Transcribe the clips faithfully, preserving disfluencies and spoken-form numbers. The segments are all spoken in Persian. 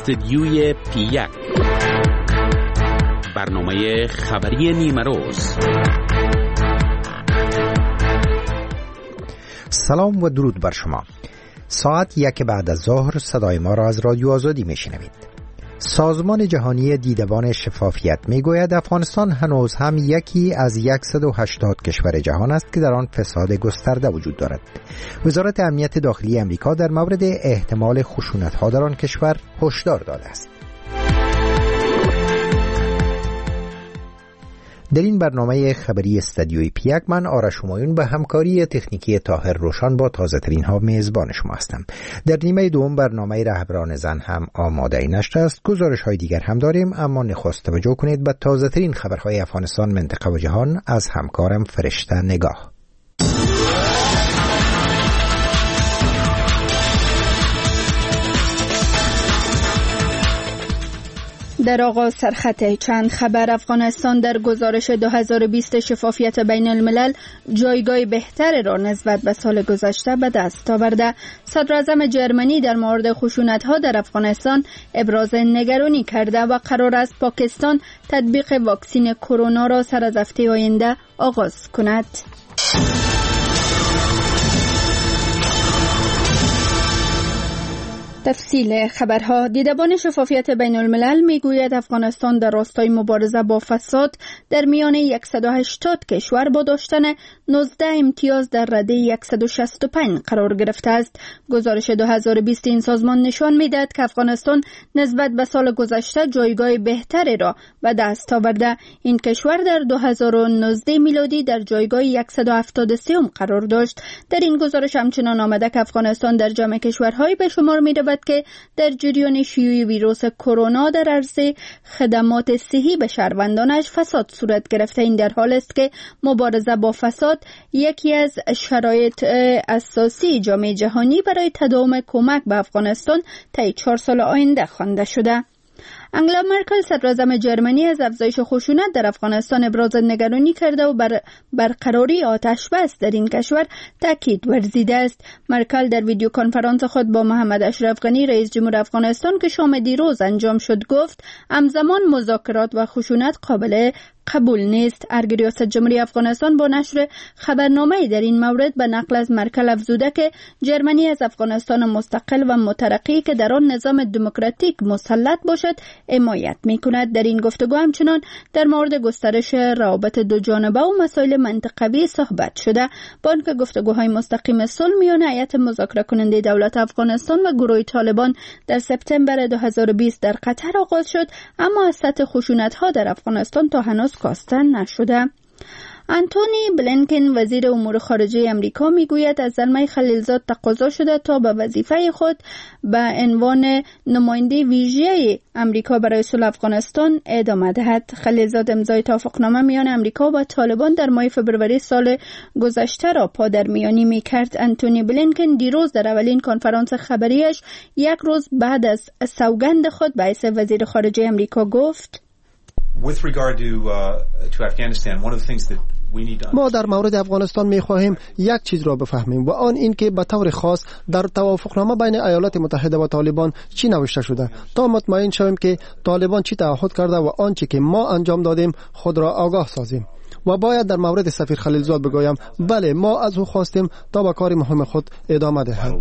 استدیوی پی یک، برنامه خبری نیمه روز. سلام و درود بر شما. ساعت یک بعد از ظهر صدای ما را از رادیو آزادی میشنوید. سازمان جهانی دیدبان شفافیت میگوید افغانستان هنوز هم یکی از صد و هشتاد کشور جهان است که در آن فساد گسترده وجود دارد. وزارت امنیت داخلی امریکا در مورد احتمال خشونت‌ها در آن کشور هشدار داده است. در این برنامه خبری استدیوی پی یک من آرش همایون به همکاری تکنیکی طاهر روشن با تازه ترین ها میزبان شما هستم. در نیمه دوم برنامه رهبران زن هم آماده نشده است. گزارش های دیگر هم داریم، اما نخست توجه کنید به تازه ترین خبرهای افغانستان، منطقه و جهان از همکارم فرشته نگاه. در آغاز سرخط چند خبر. افغانستان در گزارش دو هزار و بیست شفافیت بین الملل جایگاه بهتر را نسبت به سال گذشته به دست آورده. صدراعظم جرمنی در مورد خشونت‌ها در افغانستان ابراز نگرانی کرده و قرار است پاکستان تطبیق واکسن کرونا را سر از هفته آینده آغاز کند. تفصیل خبرها. دیدبان شفافیت بین الملل میگوید افغانستان در راستای مبارزه با فساد در میان صد و هشتاد کشور با داشتن نوزده امتیاز در رده صد و شصت و پنج قرار گرفته است. گزارش دو هزار و بیست این سازمان نشان میدهد که افغانستان نسبت به سال گذشته جایگاه بهتری را به دست آورده. این کشور در دو هزار و نوزده میلادی در جایگاه صد و هفتاد و سه قرار داشت. در این گزارش همچنان آمده که افغانستان در جمع کشورهای به شمار می‌رود که در جریان شیوع ویروس کرونا در عرصه خدمات صحی به شهروندانش فساد صورت گرفته. این در حال است که مبارزه با فساد یکی از شرایط اساسی جامعه جهانی برای تداوم کمک به افغانستان طی چهار سال آینده خوانده شده. انگلا مرکل صدراعظم جرمنی از افزایش خشونت در افغانستان ابراز نگرانی کرده و بر برقراری آتش بس در این کشور تاکید ورزیده است. مرکل در ویدیو کنفرانس خود با محمد اشرف غنی رئیس جمهور افغانستان که شام دیروز انجام شد گفت همزمان مذاکرات و خشونت قابل قبول نیست. ارگ ریاست جمهوری افغانستان با نشر خبرنامه‌ای در این مورد به نقل از مرکل افزوده که جرمنی از افغانستان مستقل و مترقی که در آن نظام دموکراتیک مسلط باشد حمایت می‌کند. در این گفتگو همچنان در مورد گسترش روابط دو جانبه و مسائل منطقوی صحبت شده. با آنکه گفتگوهای مستقیم صلح میان هیئت مذاکره کننده دولت افغانستان و گروه طالبان در سپتامبر دو هزار و بیست در قطر آغاز شد، اما از سطح خشونت‌ها در افغانستان تا هنوز کاسته نشده. آنتونی بلینکن وزیر امور خارجه امریکا میگوید از زلمه خلیلزاد تقاضا شده تا به وظیفه خود به عنوان نماینده ویژه امریکا برای صلح افغانستان ادامه دهد. خلیلزاد امضای توافقنامه میان امریکا و طالبان در ماه فوریه سال گذشته را پادرمیانی میکرد. آنتونی بلینکن دیروز در اولین کنفرانس خبریش یک روز بعد از سوگند خود به حیث وزیر خارجه امریکا گفت: With regard to uh, to Afghanistan, one of the things that ما در مورد افغانستان می‌خواهیم یک چیز را بفهمیم و آن این که به طور خاص در توافقنامه بین ایالات متحده و طالبان چی نوشته شده تا مطمئن شویم که طالبان چی تعهد کرده و آنچه که ما انجام دادیم خود را آگاه سازیم. و باید در مورد سفیر خلیلزاد بگویم بله ما از او خواستیم تا به کار مهم خود ادامه دهد.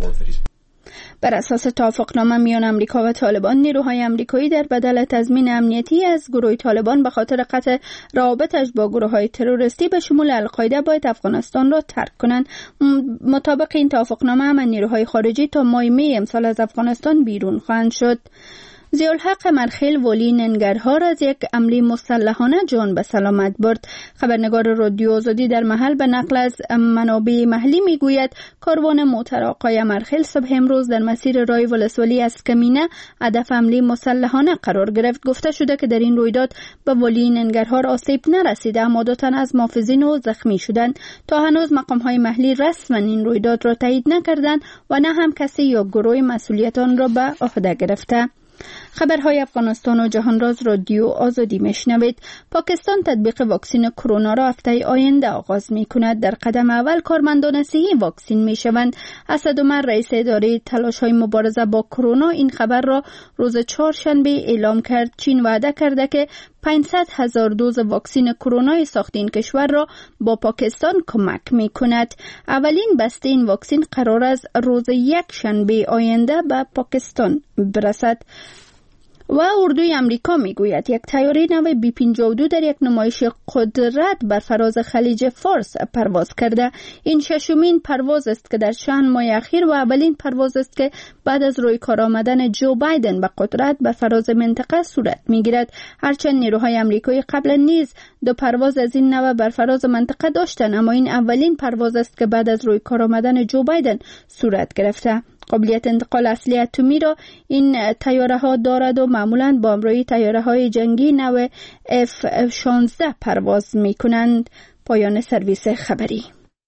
بر اساس توافقنامه میان امریکا و طالبان، نیروهای امریکایی در بدل تضمین امنیتی از گروه طالبان به خاطر قطع روابطش با گروه‌های تروریستی به شمول القاعده باید افغانستان را ترک کنند. مطابق این توافقنامه هم نیروهای خارجی تا ماه می امسال از افغانستان بیرون خواهند شد. ضیاءالحق مرخیل ولی ننگرهار از یک حمله مسلحانه جان به سلامت برد. خبرنگار رادیو آزادی در محل به نقل از منابع محلی میگوید کاروان موتر آقای مرخیل صبح امروز در مسیر راه ولسوالی از کمینه هدف حمله مسلحانه قرار گرفت. گفته شده که در این رویداد به ولی ننگرهار آسیب نرسیده، اما دو تن از محافظین او زخمی شدند. تا هنوز مقام‌های محلی رسما این رویداد را تایید نکردند و نه هم کسی یا گروه مسئولیت آن را به عهده گرفته. خبرهای افغانستان و جهانراز رادیو آزادی میشنوید. پاکستان تطبیق واکسن کرونا را هفته آینده آغاز می کند. در قدم اول کارمندان صحی واکسین می شوند. اسد عمر رئیس اداره تلاش های مبارزه با کرونا این خبر را روز چهارشنبه اعلام کرد. چین وعده کرده که پانصد هزار دوز واکسن کرونا ساخت این کشور را با پاکستان کمک می کند. اولین بسته این واکسن قرار است روز یک شنبه آینده به پاکستان برسد. و اردوی امریکا میگوید یک طیاره نو بی پنجاه و دو در یک نمایش قدرت بر فراز خلیج فارس پرواز کرده. این ششمین پرواز است که در چند ماه اخیر و اولین پرواز است که بعد از روی کار آمدن جو بایدن به قدرت بر فراز منطقه صورت میگیرد. هرچند نیروهای امریکایی قبلا نیز دو پرواز از این نوع بر فراز منطقه داشتند، اما این اولین پرواز است که بعد از روی کار آمدن جو بایدن صورت گرفته. قابلیت انتقال اصلی اتمی را این طیاره ها دارد و معمولاً با همراهی طیاره های جنگی نو اف شانزده پرواز می کنند. پایان سرویس خبری.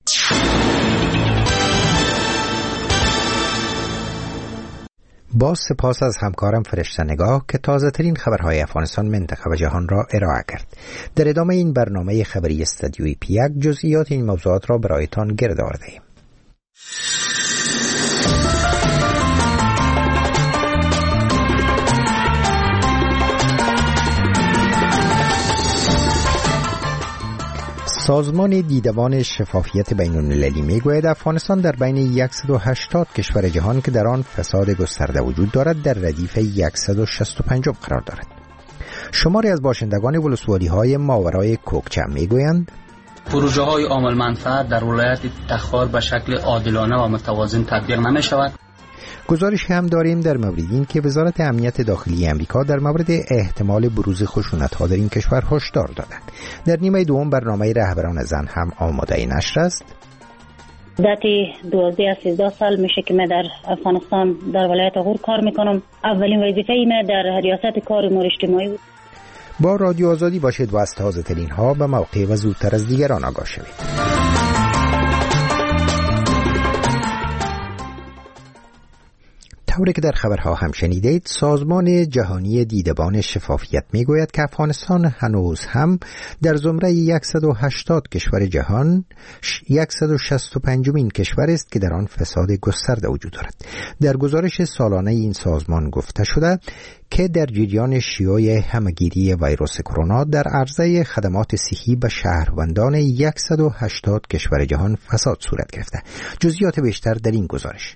با سپاس از همکارم فرشته نگاه که تازه ترین خبرهای افغانستان، منطقه و جهان را ارائه کرد. در ادامه این برنامه خبری استودیوی پیک جزئیات این موضوعات را برایتان گرد آورده‌ایم. سازمان دیدبان شفافیت بین المللی می گوید افغانستان در بین صد و هشتاد کشور جهان که در آن فساد گسترده وجود دارد در ردیف صد و شصت و پنج قرار دارد. شماری از باشندگان ولسوالی های ماورای کوکچه می گویند پروژه های عامل منفعت در ولایت تخار به شکل عادلانه و متوازن تطبیق نمی شود. گزارش هم داریم در مورد این که وزارت امنیت داخلی امریکا در مورد احتمال بروز خشونت‌ها در این کشور هشدار دادند. در نیمه دوم برنامه رهبران زن هم آماده نشر است. ذاتی دوازده سیزده سال میشه که من در افغانستان در ولایت غور کار میکنم. اولین وظیفه من در ریاست کار امور اجتماعی بود. با رادیو آزادی باشید و از تازه ترین ها به موقع و زودتر از دیگران آگاه شوید. طوری که در خبرها هم شنیدید، سازمان جهانی دیدبان شفافیت میگوید که افغانستان هنوز هم در زمره صد و هشتاد کشور جهان صد و شصت و پنج مین کشور است که در آن فساد گسترده وجود دارد. در گزارش سالانه این سازمان گفته شده که در جریان شیوع همهگیری ویروس کرونا در عرضه خدمات صحی به شهروندان صد و هشتاد کشور جهان فساد صورت گرفته. جزئیات بیشتر در این گزارش.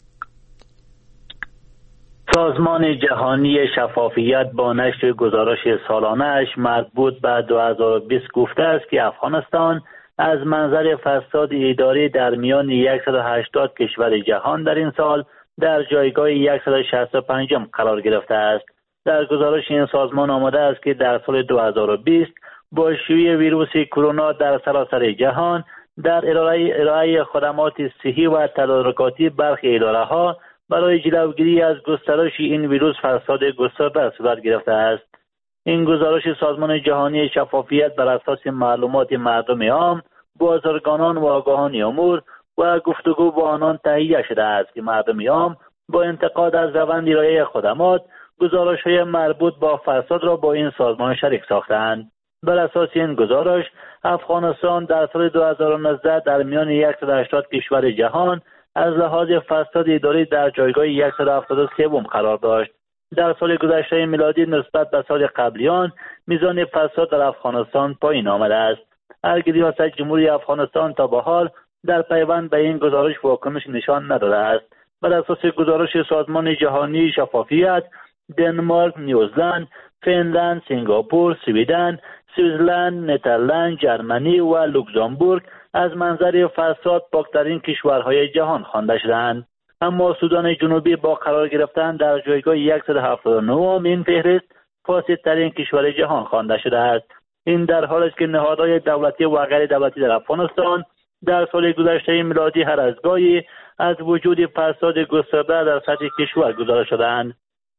سازمان جهانی شفافیت با نشر گزارش سالانه‌اش مربوط به دو هزار و بیست گفته است که افغانستان از منظر فساد اداری در میان صد و هشتاد کشور جهان در این سال در جایگاه صد و شصت و پنج قرار گرفته است. در گزارش این سازمان آمده است که در سال دو هزار و بیست با شیوع ویروس کرونا در سراسر جهان در ارائه ارائه خدمات صحی و تدارکاتی برخی اداره‌ها برای جلوگیری از گسترش این ویروس فساد گسترده صورت گرفته است. این گزارش سازمان جهانی شفافیت بر اساس معلومات مردم عام، بازرگانان و آگاهان امور و گفتگو با آنان تهیه شده است که مردم عام با انتقاد از روند ارائه خدمات گزارش‌های مربوط با فساد را با این سازمان شریک ساختند. بر اساس این گزارش افغانستان در سال دو هزار و نوزده در میان صد و هشتاد کشور جهان از لحاظ فساد اداری در جایگاه صد و هفتاد و سه قرار داشت. در سال گذشته میلادی نسبت به سال قبلیان میزان فساد در افغانستان پایین آمده است. هرگز ریاست جمهوری افغانستان تا به حال در پیوند به این گزارش واکنش نشان نداده است. بر اساس گزارش سازمان جهانی شفافیت، دنمارک، نیوزلند، فنلند، سنگاپور، سویدن، سوئیسلند، نترلند، جرمنی و لوکزامبورگ از منظر فساد پاکترین کشورهای جهان خوانده شدند. اما سودان جنوبی با قرار گرفتن در جایگاه صد و هفتاد و نه این فهرست فاسدترین کشور جهان خوانده شده است. این در حالی است که نهادهای دولتی و غیر دولتی در افغانستان در سال گذشته میلادی هر از گاهی از وجود فساد گسترده در سطح کشور گزارش شدند.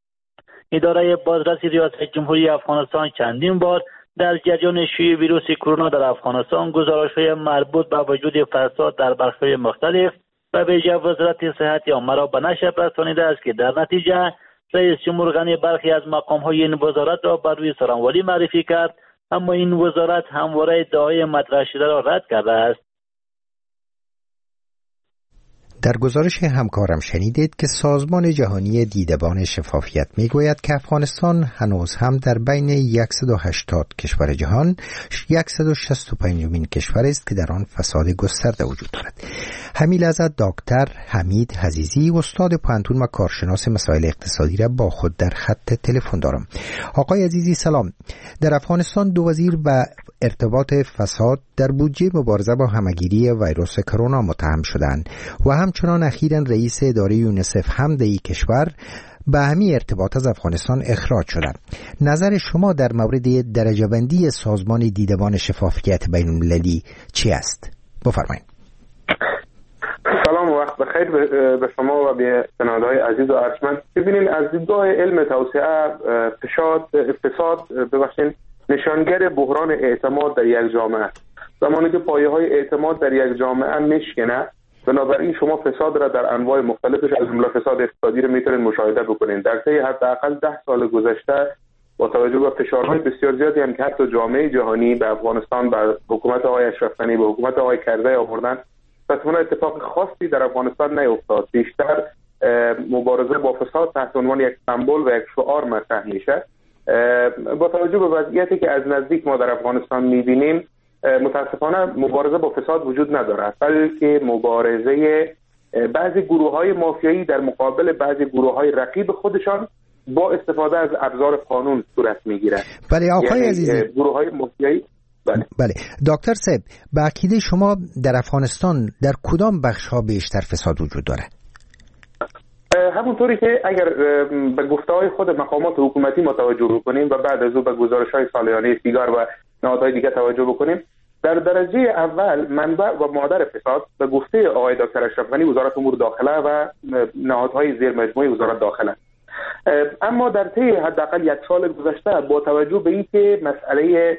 اداره بازرسی ریاست جمهوری افغانستان چندین بار در جریان شیوع ویروس کرونا در افغانستان گزارش‌های مربوط به وجود فساد در بخش‌های مختلف و به ویژه وزارت صحت عامه را به نشر رسانیده است که در نتیجه رئیس جمهور غنی برخی از مقام‌های این وزارت را بر روی سرانوالی معرفی کرد، اما این وزارت همواره ادعای مطرح شده را رد کرده است. در گزارش همکارم شنیدید که سازمان جهانی دیدبان شفافیت میگوید که افغانستان هنوز هم در بین صد و هشتاد کشور جهان صد و شصت و پنج کشور است که در آن فساد گسترده وجود دارد. همین لحظه دکتر حمید عزیزی استاد پوهنتون و کارشناس مسائل اقتصادی را با خود در خط تلفن دارم. آقای عزیزی سلام. در افغانستان دو وزیر و ارتباط فساد در بودجه مبارزه با همهگیری ویروس کرونا متهم شدند و همچنان اخیراً رئیس اداره یونیسف هم در این کشور به همین ارتباط از افغانستان اخراج شدند. نظر شما در مورد درجه بندی سازمان دیدبان شفافیت بین المللی چی است؟ بفرمایید. سلام و وقت بخیر به شما و به شنونده‌های عزیز و ارجمند. ببینید از دیدگاه علم توسعه فساد اقتصاد ببخشید نشانگر بحران اعتماد در یک جامعه است. زمانی که پایه‌های اعتماد در یک جامعه میشکنه، بنابراین شما فساد را در انواع مختلفش از جمله فساد اقتصادی رو میتونید مشاهده بکنید. در طی حداقل ده سال گذشته با توجه به فشارهای بسیار زیادی هم که حتی جامعه جهانی به افغانستان، به حکومت آقای اشرف غنی، به حکومت آقای کرزی آوردن، تصمیماً اتفاق خاصی در افغانستان نیفتاد. بیشتر مبارزه با فساد تحت عنوان یک سمبل و یک شعار مطرح میشه. با توجه به وضعیتی که از نزدیک ما در افغانستان میبینیم، متاسفانه مبارزه با فساد وجود ندارد، بلکه مبارزه بعضی گروه‌های مافیایی در مقابل بعضی گروه‌های رقیب خودشان با استفاده از ابزار قانون صورت میگیره. بله آقای یعنی عزیزی، گروه‌های مافیایی. بله بله دکتر صاحب، به عقیده شما در افغانستان در کدام بخش‌ها بیشتر فساد وجود داره؟ همونطوری که اگر به گفته‌های خود مقامات حکومتی ما توجه بکنیم و بعد از او به گزارش‌های سالیانه سیگار و نهادهای دیگه توجه بکنیم، در درجه اول منبع و مادر فساد به گفته آقای دکتر اشرف غنی وزارت امور داخله و نهادهای زیر مجموعه وزارت داخله. اما در طی حداقل یک سال گذشته با توجه به اینکه مسئله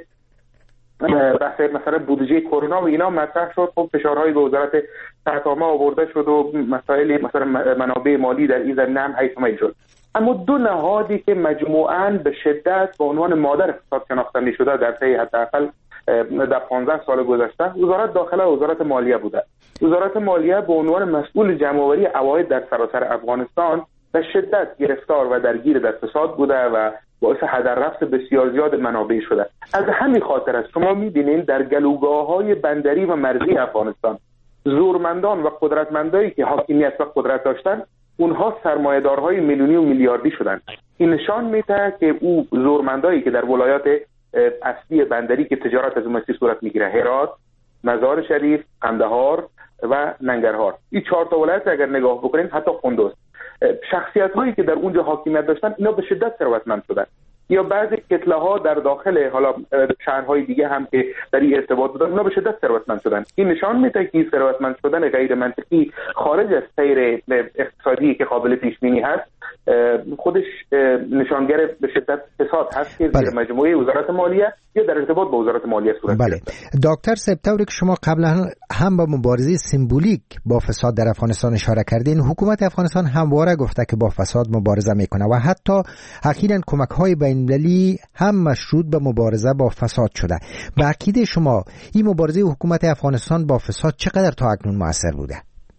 بحث مثلا بودجه کرونا و اینا مطرح شد، خب فشارهایی به وزارت تحتامه آورده شد و مسائل مثلا منابع مالی در این زمینه هم حیث شد. اما دو نهادی که مجموعاً به شدت به عنوان مادر فساد شناخته می‌شده در طی حداقل در پانزده سال گذشته وزارت داخله و وزارت مالیه بوده. وزارت مالیه به عنوان مسئول جمع‌آوری عواید در سراسر افغانستان به شدت گرفتار و درگیر در فساد بوده و باعث هدر رفت بسیار زیاد منابع شده. از همین خاطر است شما می‌بینید در گلوگاه‌های بندری و مرزی افغانستان زورمندان و قدرتمندایی که حاکمیت و قدرت داشتن، اونها سرمایه‌دارهای میلیونی و میلیاردی شدند. این نشان میده که او زورمندایی که در ولایات اصلی بندری که تجارت از مسیر صورت میگیره، هرات، مزار شریف، قندهار و ننگرهار، این چهار تا ولایت اگر نگاه بکنید، حتی قندوز، شخصیت‌هایی که در اونجا حاکمیت داشتن اینا به شدت ثروتمند شدن. یا بعضی کتله ها در داخل حالا شهرهای دیگه هم که در این ارتباط بودن اونا به شدت ثروتمند شدن. این نشان میده که ثروتمند شدن غیر منطقی خارج از سیر اقتصادی که قابل پیش بینی هست خودش نشانگر به شدت فساد هست که در مجموعه وزارت مالیه یا در ارتباط با وزارت مالیه صورت بله. دکتر سپتامبر که شما قبلا هم با مبارزه سمبولیک با فساد در افغانستان اشاره کردین، حکومت افغانستان همواره گفته که با فساد مبارزه میکنه و حتی اخیراً کمک‌های بین‌المللی هم مشروط به مبارزه با فساد شده. به عقیده شما این مبارزه حکومت افغانستان با فساد چقدر تا اکنون مؤثر بوده؟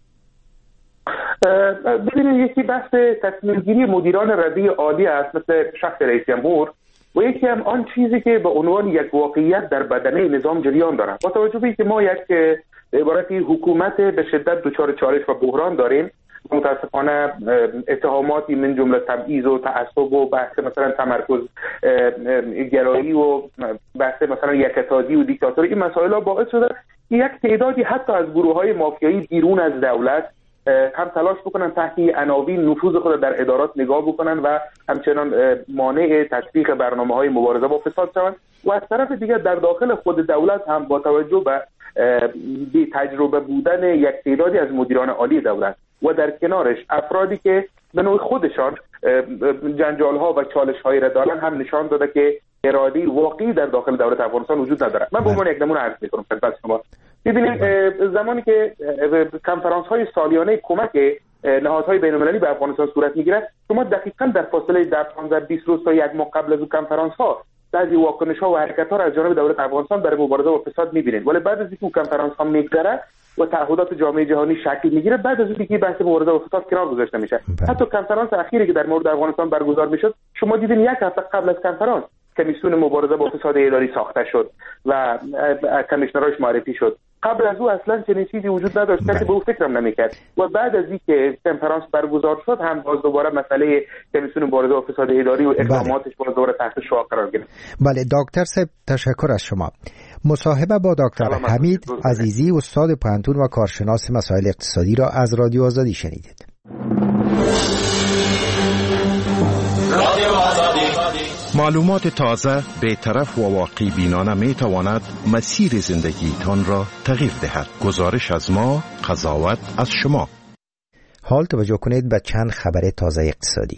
ببینید، یکی بحث تصمیم گیری مدیران رده عالی است مثل شخص رئیس جمهور و یکی هم آن چیزی که به عنوان یک واقعیت در بدنه نظام جریان دارد. با توجه به اینکه ما یک به عبارتی حکومت به شدت دچار چالش و بحران داریم، متاسفانه اتهاماتی من جمله تبعیض و تعصب و بحث مثلا تمرکز گرایی و بحث مثلا یکتازی و دیکتاتوری، این مسائل ها باعث شده یک تعدادی حتی از گروه‌های مافیایی بیرون از دولت هم تلاش بکنن تحت عناوین نفوذ خود در ادارات نگاه بکنن و همچنان مانع تطبیق برنامه‌های مبارزه با فساد شوند و از طرف دیگر در داخل خود دولت هم با توجه به بی تجربه بودن یک تعدادی از مدیران عالی دولت و در کنارش افرادی که به نوع خودشان جنجال‌ها و چالش‌هایی را دارن هم نشان داده که اراده واقعی در داخل دولت افغانستان وجود نداره. من به عنوان یک نمونه عرض می‌کنم خدمت شما. ببینید زمانی که کنفرانس‌های سالیانه کمک نهادهای بین‌المللی به افغانستان صورت میگیره، شما دقیقاً در فاصله در پانزده بیست روز تا یک ماه قبل از اون کنفرانس ها بعضی واکنش ها و حرکت ها را از جانب دولت افغانستان برای مبارزه با فساد میبینید، ولی بعد از اینکه کنفرانس ها میگذره و تعهدات جامعه جهانی شکل میگیره، بعد از اینکه بحث مبارزه با فساد کنار گذاشته میشه. حتی کنفرانس اخیری که در مورد افغانستان برگزار میشد، شما دیدین یک هفته قبل از کنفرانس کمیسیون مبارزه با فساد اداری ساخته شد و کمیشنراش معرفی شد. قبل از او اصلا چنین چیزی وجود نداشت، کسی به او فکرم نمیکرد. و بعد از اینکه کنفرانس برگزار شد هم باز دوباره مسئله کمیسیون مبارزه با فساد اداری و اقداماتش باز دوباره تحت شعاع قرار گرفت. بله دکتر صاحب تشکر از شما. مصاحبه با دکتر حمید عزیزی استاد پوهنتون و کارشناس مسائل اقتصادی را از رادیو آزادی شنیدید. معلومات تازه، بی‌طرف و واقعی بینانه می تواند مسیر زندگیتان را تغییر دهد. گزارش از ما، قضاوت از شما. حال توجه کنید به چند خبر تازه اقتصادی.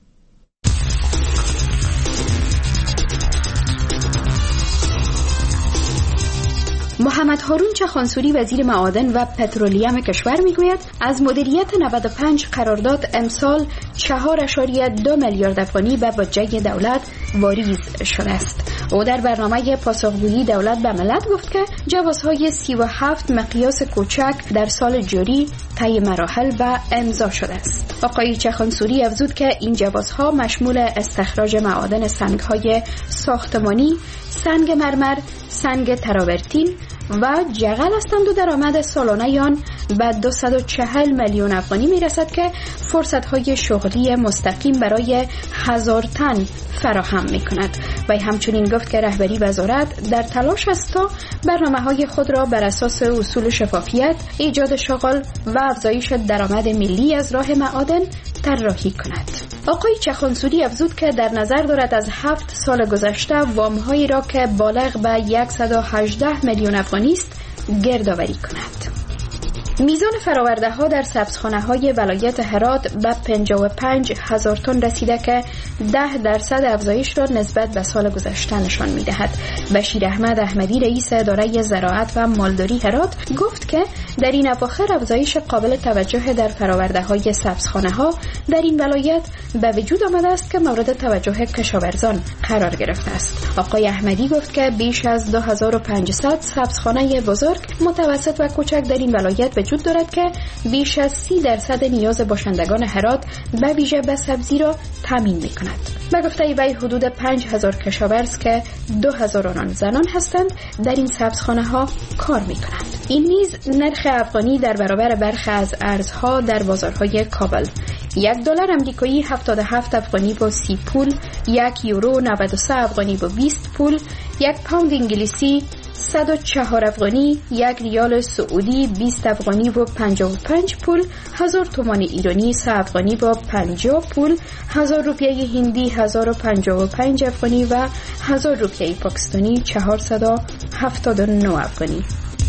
محمد هارون چخانسوری وزیر معادن و پترولیم کشور میگوید از مدیریت نود و پنج قرارداد امسال چهار ممیز دو میلیارد افغانی به بودجه دولت واریز شده است. او در برنامه پاسخگویی دولت به ملت گفت که جوازهای سی و هفت مقیاس کوچک در سال جاری طی مراحل و امضا شده است. آقای چخانسوری افزود که این جوازها مشمول استخراج معادن سنگ‌های ساختمانی، سنگ مرمر، سنگ تراورتین و جغل هستند و درآمد سالانه آن به دویست و چهل میلیون افغانی میرسد که فرصت‌های شغلی مستقیم برای هزار تن فراهم می‌کند. و همچنین گفت که رهبری وزارت در تلاش است تا برنامه‌های خود را بر اساس اصول شفافیت، ایجاد شغل و افزایش درآمد ملی از راه معادن طراحی کند. آقای چخانسوری افزود که در نظر دارد از هفت سال گذشته وام‌هایی را که بالغ به صد و هجده میلیون افغانی است گردآوری کند. میزان فراورده ها در سبزخانه های ولایت هرات به پنجاه و پنج هزار تن رسیده که ده درصد افزایش را نسبت به سال گذشته نشان می دهد. بشیر احمد احمدی رئیس اداره زراعت و مالداری هرات گفت که در این اواخر افزایش قابل توجه در فراورده های سبزخانه ها در این ولایت به وجود آمده است که مورد توجه کشاورزان قرار گرفته است. آقای احمدی گفت که بیش از دو هزار و پانصد سبزخانه بزرگ، متوسط و کوچک در این ولایت وجود دارد که بیش از سی درصد نیاز باشندگان هرات به ویژه به سبزی را تامین می کند. به گفته وی حدود پنج هزار کشاورز که دو هزار آنان زنان هستند در این سبزخانه ها کار می کنند. این نیز نرخ افغانی در برابر برخی از ارزها در بازارهای کابل. یک دلار امریکایی هفتاد و هفت افغانی با سی پول، یک یورو نود و سه افغانی با بیست پول، یک پوند انگلیسی صد و چهار افغانی، یک ریال سعودی بیست افغانی و پنجاه و پنج پول، هزار تومان ایرانی سه افغانی با پنجاه پول، هزار روپیه هندی هزار و پنجاه و پنج افغانی و هزار روپیه پاکستانی چهارصد و هفتاد و نه افغانی.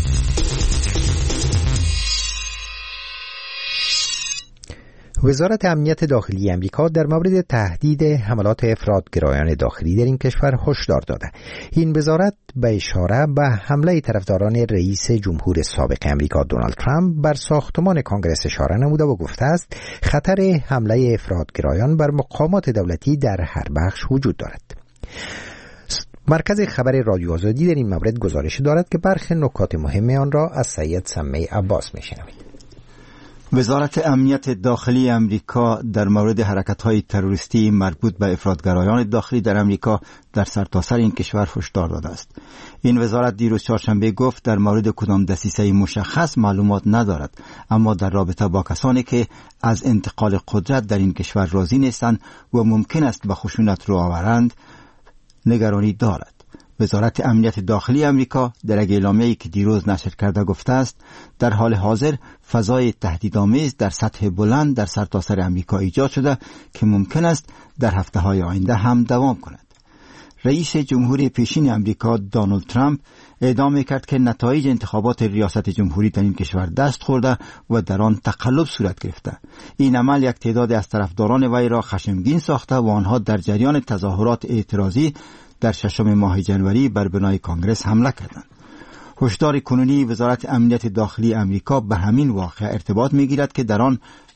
وزارت امنیت داخلی امریکا در مورد تهدید حملات افراطگرایان داخلی در این کشور هشدار داده. این وزارت به اشاره به حمله طرفداران رئیس جمهور سابق امریکا دونالد ترامپ بر ساختمان کانگرس اشاره نموده و گفته است خطر حمله افراطگرایان بر مقامات دولتی در هر بخش وجود دارد. مرکز خبر رادیو آزادی در این مورد گزارش دارد که برخی نکات مهم آن را از سید سمیع عباس میشنوید. وزارت امنیت داخلی امریکا در مورد حرکت‌های تروریستی مربوط به افراطگرایان داخلی در امریکا در سرتاسر این کشور هشدار داده است. این وزارت دیروز چهارشنبه گفت در مورد کدام دسیسه مشخص معلومات ندارد، اما در رابطه با کسانی که از انتقال قدرت در این کشور راضی نیستند و ممکن است به خشونت رو آورند نگرانی دارد. وزارت امنیت داخلی امریکا در یک اعلامیه‌ای که دیروز نشر کرده گفته است در حال حاضر فضای تهدیدآمیز در سطح بلند در سرتاسر امریکا ایجاد شده که ممکن است در هفته‌های آینده هم دوام کند. رئیس جمهوری پیشین امریکا دونالد ترامپ اعلام کرد که نتایج انتخابات ریاست جمهوری در این کشور دست خورده و در آن تقلب صورت گرفته. این عمل یک تعداد از طرفداران وی را خشمگین ساخته و آنها در جریان تظاهرات اعتراضی در ششم ماه جنوری بر بنای کانگرس حمله کردند. هشدار کنونی وزارت امنیت داخلی امریکا به همین واقعه ارتباط می‌گیرد که در آن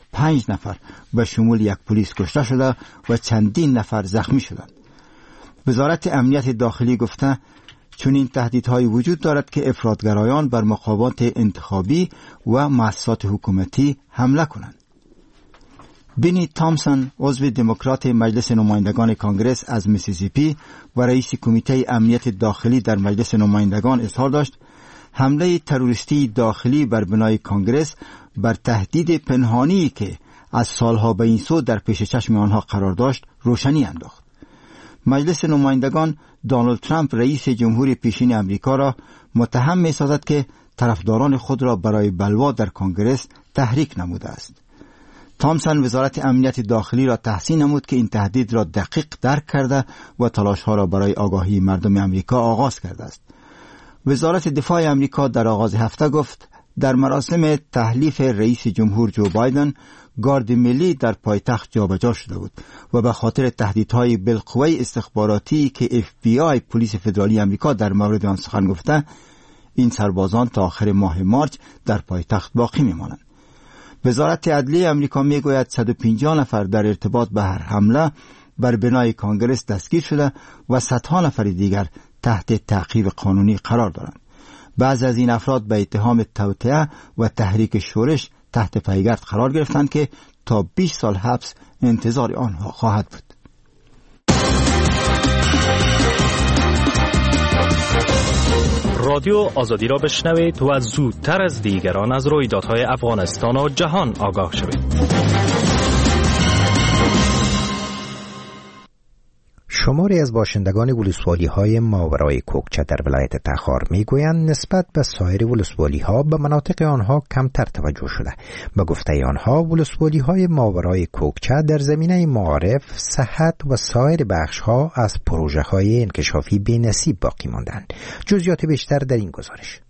پنج نفر به شمول یک پلیس کشته شده و چندین نفر زخمی شدند. وزارت امنیت داخلی گفته چون این تهدیدهای وجود دارد که افراطگرایان بر مقامات انتخابی و مؤسسات حکومتی حمله کنند. بینی تامسون عضو دموکرات مجلس نمایندگان کانگرس از میسیسیپی و رئیس کمیته امنیت داخلی در مجلس نمایندگان اظهار داشت حمله تروریستی داخلی بر بنای کانگرس بر تهدید پنهانی که از سالها به این سو در پیش چشم آنها قرار داشت روشنی انداخت. مجلس نمایندگان دونالد ترامپ رئیس جمهور پیشین امریکا را متهم می‌سازد که طرفداران خود را برای بلوا در کانگرس تحریک نموده است. تامسون وزارت امنیت داخلی را تحسین نمود که این تهدید را دقیق درک کرده و تلاش‌ها را برای آگاهی مردم امریکا آغاز کرده است. وزارت دفاع امریکا در آغاز هفته گفت در مراسم تحلیف رئیس جمهور جو بایدن گارد ملی در پایتخت جابجا شده بود و به خاطر تهدیدهای بالقوه استخباراتی که اف بی آی پلیس فدرالی امریکا در مورد آن سخن گفته این سربازان تا آخر ماه مارچ در پایتخت باقی میمانند. وزارت عدلیه امریکا میگوید صد و پنجاه نفر در ارتباط به هر حمله بر بنای کانگرس دستگیر شده و صدها نفر دیگر تحت تعقیب قانونی قرار دارند. بعضی از این افراد به اتهام توطئه و تحریک شورش تحت پیگرد قرار گرفتند که تا بیست سال حبس انتظار آنها خواهد بود. رادیو آزادی را بشنوید و زودتر از دیگران از رویدادهای افغانستان و جهان آگاه شوید. شماری از باشندگان ولسوالی‌های ماورای کوکچه در ولایت تخار می‌گویند نسبت به سایر ولسوالی‌ها به مناطق آنها کمتر توجه شده. به گفته آنها ولسوالی‌های ماورای کوکچه در زمینه معارف، صحت و سایر بخش‌ها از پروژه‌های انکشافی بی‌نصیب باقی ماندند. جزئیات بیشتر در این گزارش.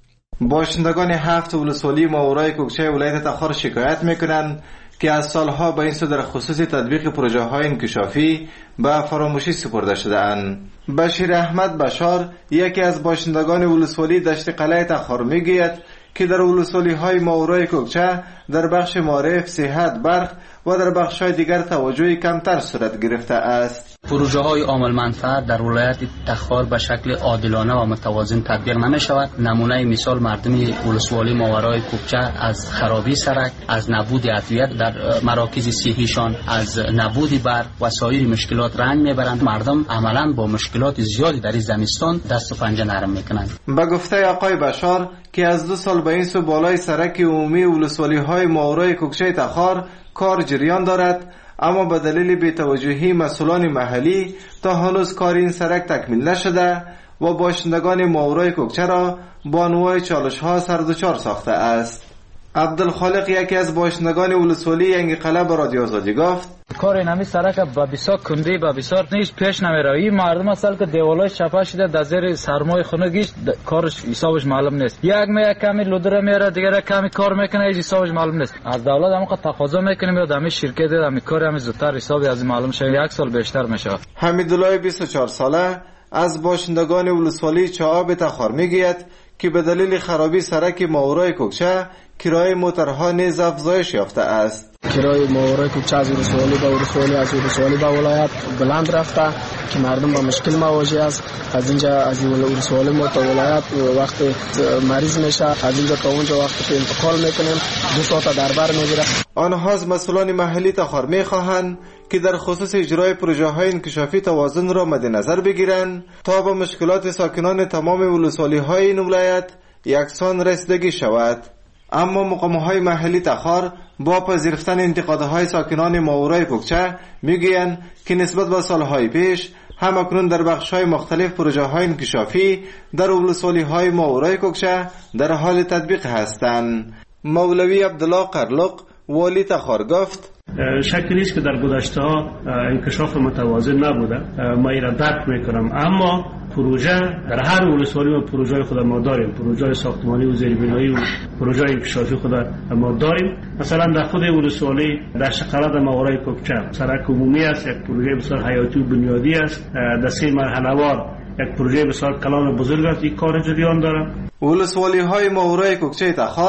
باشندگان هفت ولسوالی ماورای کوکچه ولایت تخار شکایت می‌کنند که از سالها به این سو در خصوص تطبیق پروژه های انکشافی به فراموشی سپرده شده اند. بشیر احمد بشار یکی از باشندگان ولسوالی دشت قلعه تخار میگوید که در ولسوالی های ماورای کوکچه در بخش معارف، صحت، برق و در بخش های دیگر توجهی کمتر صورت گرفته است. پروژه های عامل منفعت در ولایت تخار به شکل عادلانه و متوازن تطبیق نمی شود. نمونه مثال مردم ولسوالی ماورای کوکچه از خرابی سرک، از نبود ادویه در مراکز صحیشان، از نبود برق و سایر مشکلات رنج میبرند. مردم عملا با مشکلات زیادی در این زمستان دست و پنجه نرم میکنند. به گفته آقای بشار که از دو سال به این سو بالای سرک عمومی ولسوالی های ماورای کوکچه تخار کار جریان دارد، اما به دلیل بی‌توجهی مسئولان محلی تا هنوز کار این سرک تکمیل نشده و باشندگان ماورای کوکچه را با انواع چالش‌ها سردوچار ساخته است. عبدالخالق یکی از باشندگان ولسوالی ینگ قلعه به رادیو آزادی گفت کار اینمی سرک با بسیار کندی با بسیار نیست پیش نمیره. مردم اصل که دیوالای چپا شده در زیر سرمای خونه گیش کارش حسابش معلوم نیست. یک می کمی لودره میره دیگه کمی کار میکنه هیچ حسابش معلوم نیست. از دولت هم تقاضا میکنیم یا دمی شرکت دمی کار هم زودتر حسابی از معلوم شه یک سال بیشتر میشه. حمیدالله بیست و چهار ساله از باشندگان ولسوالی چااب تخار میگوید که به دلیل خرابی سرک ماورای کوکچه کرایه موترها نیز افزایش یافته است. کرایه ماورای کوکچه از ولسوالی به ولسوالی از ولسوالی به ولایت بلند رفته که مردم با مشکل مواجه است. از اینجا از ولسوالی ما تا ولایت وقت مریض میشه، از اینجا تا اونجا وقت که انتقال میکنیم دو ساعت در بر میگیره. آنها از مسئولان محلی تخار میخواهند که در خصوص اجرای پروژه های انکشافی توازن را مد نظر بگیرند تا به مشکلات ساکنان تمام ولسوالی های این ولایت یکسان رسیدگی شود. اما مقام‌های محلی تخار با پذیرفتن انتقادهای ساکنان ماورای کوکچه میگویند که نسبت به سالهای پیش هم اکنون در بخش‌های مختلف پروژه‌های انکشافی در ولسوالی‌های ماورای کوکچه در حال تطبیق هستند. مولوی عبدالله قرلق والی تخار گفت شکی نیست که در گذشته ها انکشاف متوازن نبوده، ما این را درک میکنم، اما پروژه در هر ولسوالی ما پروژه خود ما داریم، پروژه ساختمانی و زیربنایی و پروژه انکشافی خود ما داریم. مثلا در خود ولسوالی در شقلات ماورای کوکچه سرک عمومی است، یک پروژه بسیار حیاتی و بنیادی است. در سه مرحله وار یک پروژه بسیار کلان و بزرگ است، این کار جریان داره. ولسوالی های ماورای کوکچه تخار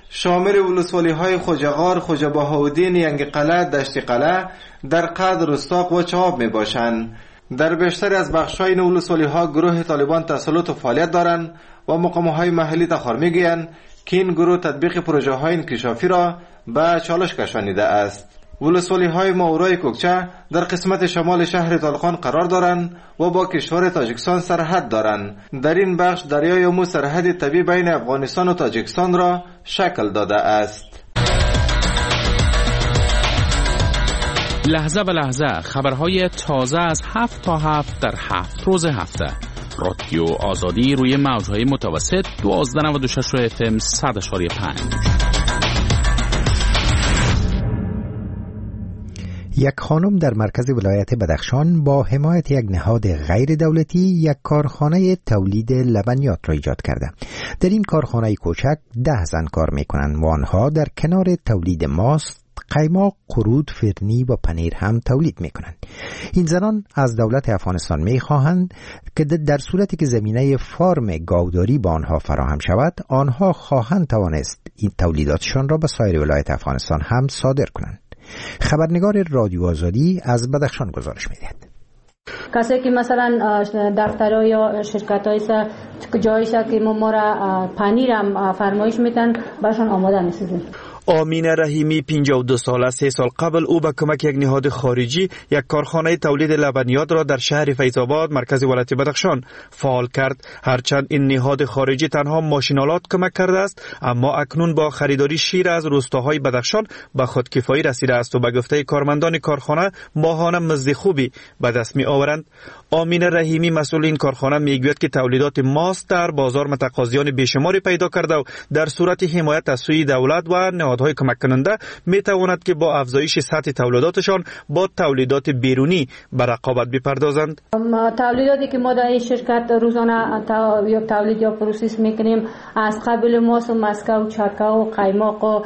شامل ولسوالی های خوجغار، خوجه بهاءالدین، ینگ قلعه، دشت قلعه، در قدر، رستاق و چواب می باشند. در بیشتر از بخش‌های این ولسوالی ها گروه طالبان تسلط و فعالیت دارند و مقام‌های محلی تخار می‌گویند که این گروه تطبیق پروژه های انکشافی را به چالش کشانیده است. ولسوالی های ماورای کوکچه در قسمت شمال شهر طالقان قرار دارند و با کشور تاجیکستان سرحد دارند. در این بخش دریای امو سرحد طبیعی بین افغانستان و تاجیکستان را شکل داده است. لحظه به لحظه خبرهای تازه از هفت تا هفت در هفت روز هفته. رادیو آزادی روی موجهای متوسط دوازده نود و شش اف ام صد و پنج. یک خانم در مرکز ولایت بدخشان با حمایت یک نهاد غیر دولتی یک کارخانه تولید لبنیات را ایجاد کرده. در این کارخانه کوچک ده زن کار میکنند و آنها در کنار تولید ماست، قیماق، قرود، فرنی و پنیر هم تولید میکنند. این زنان از دولت افغانستان میخواهند که در صورتی که زمینه فارم گاوداری با آنها فراهم شود، آنها خواهند توانست این تولیداتشان را به سایر ولایت افغانستان هم صادر کنند. خبرنگار رادیو آزادی از بدخشان گزارش میدهد. کسی که مثلا دفترها یا شرکت‌های جایش که ما را پنیر هم فرمایش میتن برشان آماده میسازیم. آمین رحیمی پنجاه و دو ساله، سه سال قبل او به کمک یک نهاد خارجی یک کارخانه تولید لبنیات را در شهر فیض‌آباد مرکز ولایت بدخشان فعال کرد. هرچند این نهاد خارجی تنها ماشینالات کمک کرده است، اما اکنون با خریداری شیر از روستاهای بدخشان به خودکفایی رسیده است و به گفته کارمندان کارخانه ماهانه مزد خوبی به دست می آورند. آمین رحیمی مسئول این کارخانه میگوید که تولیدات ماست در بازار متقاضیان بیشماری پیدا کرده و در صورت حمایت از سوی دولت و نهادهای کمک کننده می تواند که با افزایش سطح تولیداتشان با تولیدات بیرونی به رقابت بپردازند. تولیداتی که ما در این شرکت روزانه یا تولید یا پروسس میکنیم از قبل ماست و مسکه و چکه و قیماق و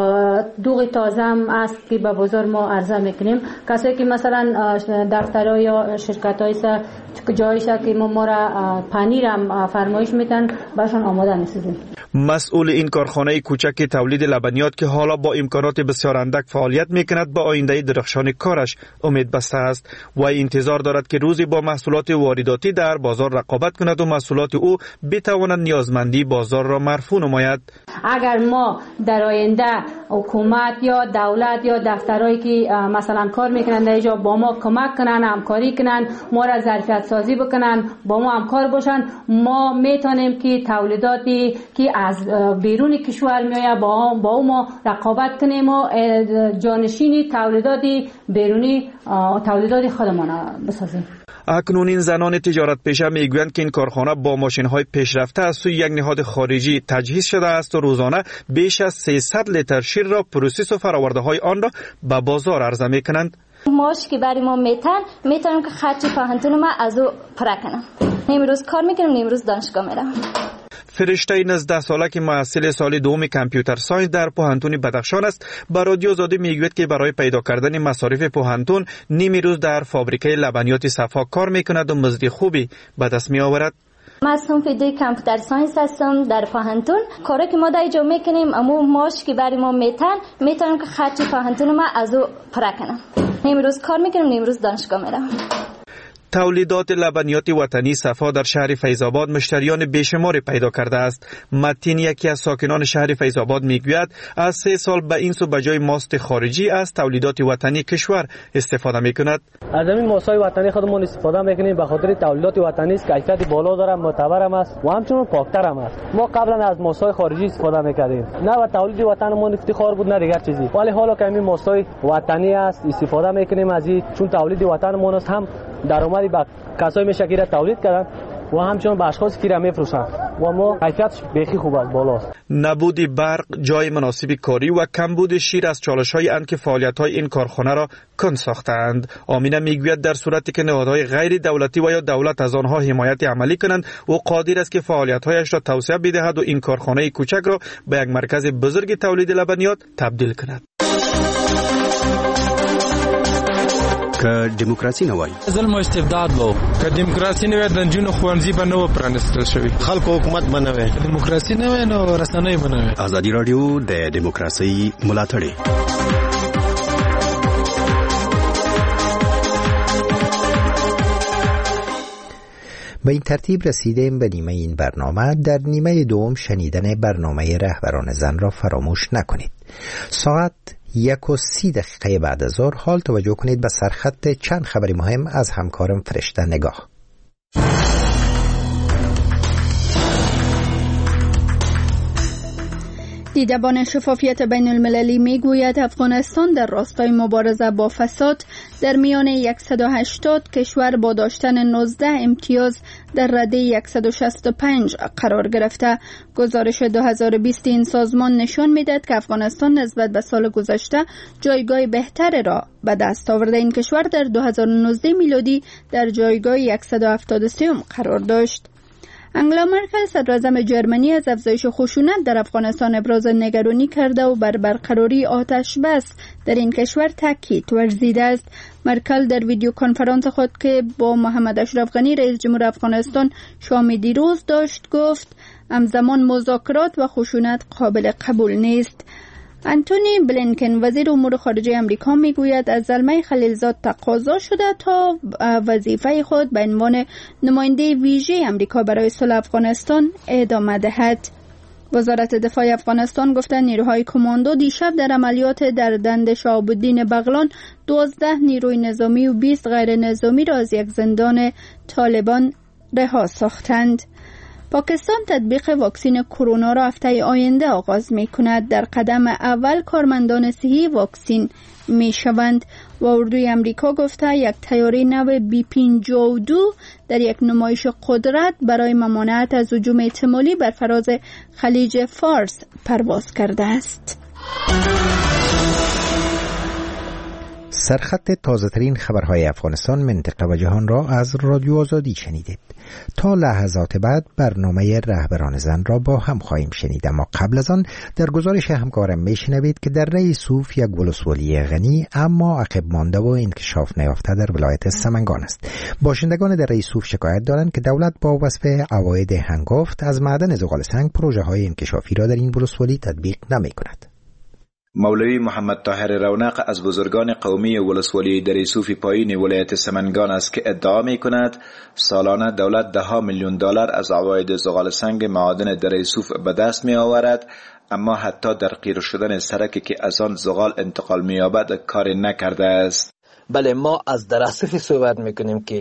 دوغ تازه هم است که به بازار ما عرضه میکنیم. کسایی که مثلا دفترها یا شرکت‌های جایش که ما را پنیر هم فرمایش میتن برشان آماده میسازیم. مسئول این کارخانه کوچک تولید لبنیات که حالا با امکانات بسیار اندک فعالیت میکند با آینده درخشان کارش امید بسته است و انتظار دارد که روزی با محصولات وارداتی در بازار رقابت کند و محصولات او بتواند نیازمندی بازار را مرفوع نماید. اگر ما در آینده حکومت یا دولت یا دفترهایی که مثلا کار میکنن در اینجا با ما کمک کنن، همکاری کنن، ما را ظرفیت سازی بکنن، با ما همکار باشن، ما میتونیم که تولیداتی که از بیرون کشور میآید با با ما رقابت کنیم و جانشینی تولیداتی بیرونی تولیدات خودمان بسازیم. اکنون این زنان تجارت پیشه میگویند که این کارخانه با ماشین‌های پیشرفته از سوی یک نهاد خارجی تجهیز شده است و روزانه بیش از سیصد لیتر شیر را پروسس و فرآورده‌های آن را به بازار عرضه می‌کنند. ماش که برای ما میتن میتونم که خرج پهنتون ما از او پره کنم. امروز کار میکنم، امروز دانشگاه میرم. فرشته نوزده ساله که محصل سال دوم کامپیوتر ساینس در پوهنتون بدخشان است به رادیو آزادی میگوید که برای پیدا کردن مصارف پوهنتون نیمی روز در فابریکه لبنیات صفا کار میکند و مزد خوبی به دست می آورد. من صنف دوی کامپیوتر ساینس هستم در پوهنتون. کاری که ما در اینجا میکنیم امو ماش که برای ما میتن میتونم که خرج پوهنتون ما از او پره کنم. امروز کار میکنم، امروز دانشگاه میرم. تولیدات لبنیات وطنی صفا در شهر فیض‌آباد مشتریان بیشماری پیدا کرده است. متین یکی از ساکنان شهر فیض‌آباد میگوید از سه سال به این سو به جای ماست خارجی از تولیدات وطنی کشور استفاده میکند. از این ماست‌های وطنی خودمون استفاده میکنیم به خاطر تولیدات وطنی است که کیفیت بالا داره، معتبر است و همچنین پاکتر هم است. ما قبلا از ماست‌های خارجی استفاده میکردیم، نه به تولید وطنمون افتخار بود نه دیگر چیزی، ولی حالا که این ماست‌های وطنی است استفاده میکنیم از این، چون تولید وطنمون است، هم درآمدی با کسایی میشه که تولید کردن و همچنین به اشخاصی که را میفروشند و ما کیفیتش بیخی خوب است، بالاست. نبود برق، جای مناسب کاری و کمبود شیر از چالش‌های اند که فعالیت‌های این کارخانه را کند ساختند. آمینه میگوید در صورتی که نهادهای غیر دولتی و یا دولت از آنها حمایت عملی کنند و قادر است که فعالیت‌هایش را توسعه بدهد و این کارخانه کوچک را به یک مرکز بزرگ تولید لبنیات تبدیل کند. که دیموکراسي نه وای ظلم او استبداد وو که دیموکراسي نه وای د جنونو خوانځي باندې پرانستل شوی خلکو حکومت بنوي دیموکراسي نه وای نو رسنۍ بنوي ازادي رادیو د دیموکراسي ملاتړي به این ترتیب رسیدیم به نیمه این برنامه. در نیمه دوم شنیدن برنامه رهبران زن را فراموش نکنید. ساعت یک و سی دقیقه بعد از ظهر حال توجه کنید به سرخط چند خبری مهم از همکارم فرشته نگاه. دیدبان شفافیت بین المللی می گوید افغانستان در راستای مبارزه با فساد در میان صد و هشتاد کشور با داشتن نوزده امتیاز در رده صد و شصت و پنج قرار گرفته. گزارش دو هزار و بیست این سازمان نشان می‌دهد که افغانستان نسبت به سال گذشته جایگاه بهتری را به دست آورده. این کشور در دو هزار و نوزده میلادی در جایگاه صد و هفتاد و سه قرار داشت. انگلا مرکل صدراعظم جرمنی از افزایش خشونت در افغانستان ابراز نگرانی کرده و بر برقراری آتش بس در این کشور تاکید ورزیده است. مرکل در ویدیو کنفرانس خود که با محمد اشرف غنی رئیس جمهور افغانستان شام دیروز داشت گفت همزمان مذاکرات و خشونت قابل قبول نیست. انتونی بلینکن وزیر امور خارجه امریکا میگوید از زلمه خلیلزاد تقاضا شده تا وظیفه خود به عنوان نماینده ویژه امریکا برای صلح افغانستان ادامه دهد. وزارت دفاع افغانستان گفته نیروهای کماندو دیشب در عملیات در دند شهاب-الدین بغلان دوازده نیروی نظامی و بیست غیر نظامی را از یک زندان طالبان رها ساختند. پاکستان تطبیق واکسن کرونا را هفته آینده آغاز می کند. در قدم اول کارمندان صحی واکسن می شوند و اردوی امریکا گفته یک طیاره نو بی پنجاه و دو در یک نمایش قدرت برای ممانعت از هجوم احتمالی بر فراز خلیج فارس پرواز کرده است. سرخط تازه ترین خبرهای افغانستان، منطقه و جهان را از رادیو آزادی شنیدید. تا لحظات بعد برنامه رهبران زن را با هم خواهیم شنید، اما قبل از آن در گزارش همکارم میشنوید که در رئیس سوف یک ولسوالی غنی اما عقب مانده و انکشاف نیافته در ولایت سمنگان است. باشندگان در رئیس سوف شکایت دارند که دولت با وصف عواید هنگفت از معدن زغال سنگ پروژه های انکشافی را در این ولسوالی تطبیق نمی کند. مولوی محمد طاهر رونق از بزرگان قومی ولسوالی دره صوف پایین ولایت سمنگان است که ادعا می کند سالانه دولت ده ها میلیون دلار از عواید زغال سنگ معادن دره صوف به دست می آورد، اما حتی در قیر شدن سرکی که از آن زغال انتقال می یابد کار نکرده است. بله، ما از دره صوف صحبت می کنیم که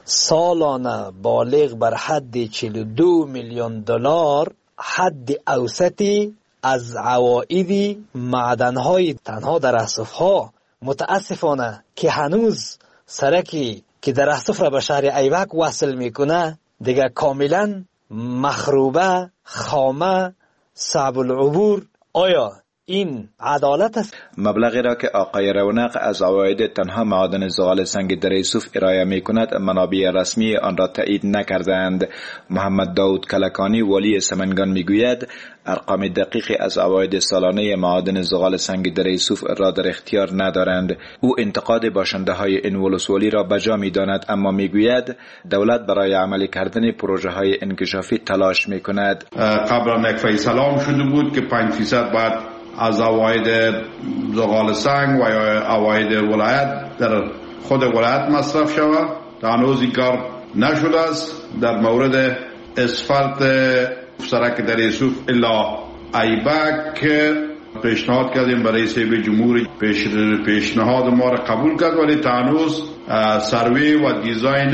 سالانه بالغ بر حد چهل و دو میلیون دلار حد اوسطی از عواید معدن‌های تنها در اصفها. متاسفانه که هنوز سرکی که در اصف را به شهر ایوک وصل میکنه دیگه کاملا مخروبه، خامه، صعب العبور. آیا این عدالت است؟ مبلغی را که آقای رونق از عواید تنها معادن زغال سنگ دره صوف ارائه می کند منابع رسمی آن را تایید نکردند. محمد داود کلکانی والی سمنگان می گوید ارقام دقیقی از عواید سالانه معادن زغال سنگ دره صوف را در اختیار ندارند. او انتقاد باشنده های این ولسوالی را بجا می داند، اما می گوید دولت برای عملی کردن پروژه های انکشافی تلاش می کند. قبلا یک فیصله هم شده بود که پنج فیصد باید از عواید زغال سنگ و یا عواید ولایت در خود ولایت مصرف شود. هنوز این کار نشده است. در مورد اسفالت سرک دره صوف الا ایبک پیشنهاد کردیم برای رئیس جمهور، پیش پیشنهاد ما را قبول کرد، ولی تا هنوز سروی و دیزاین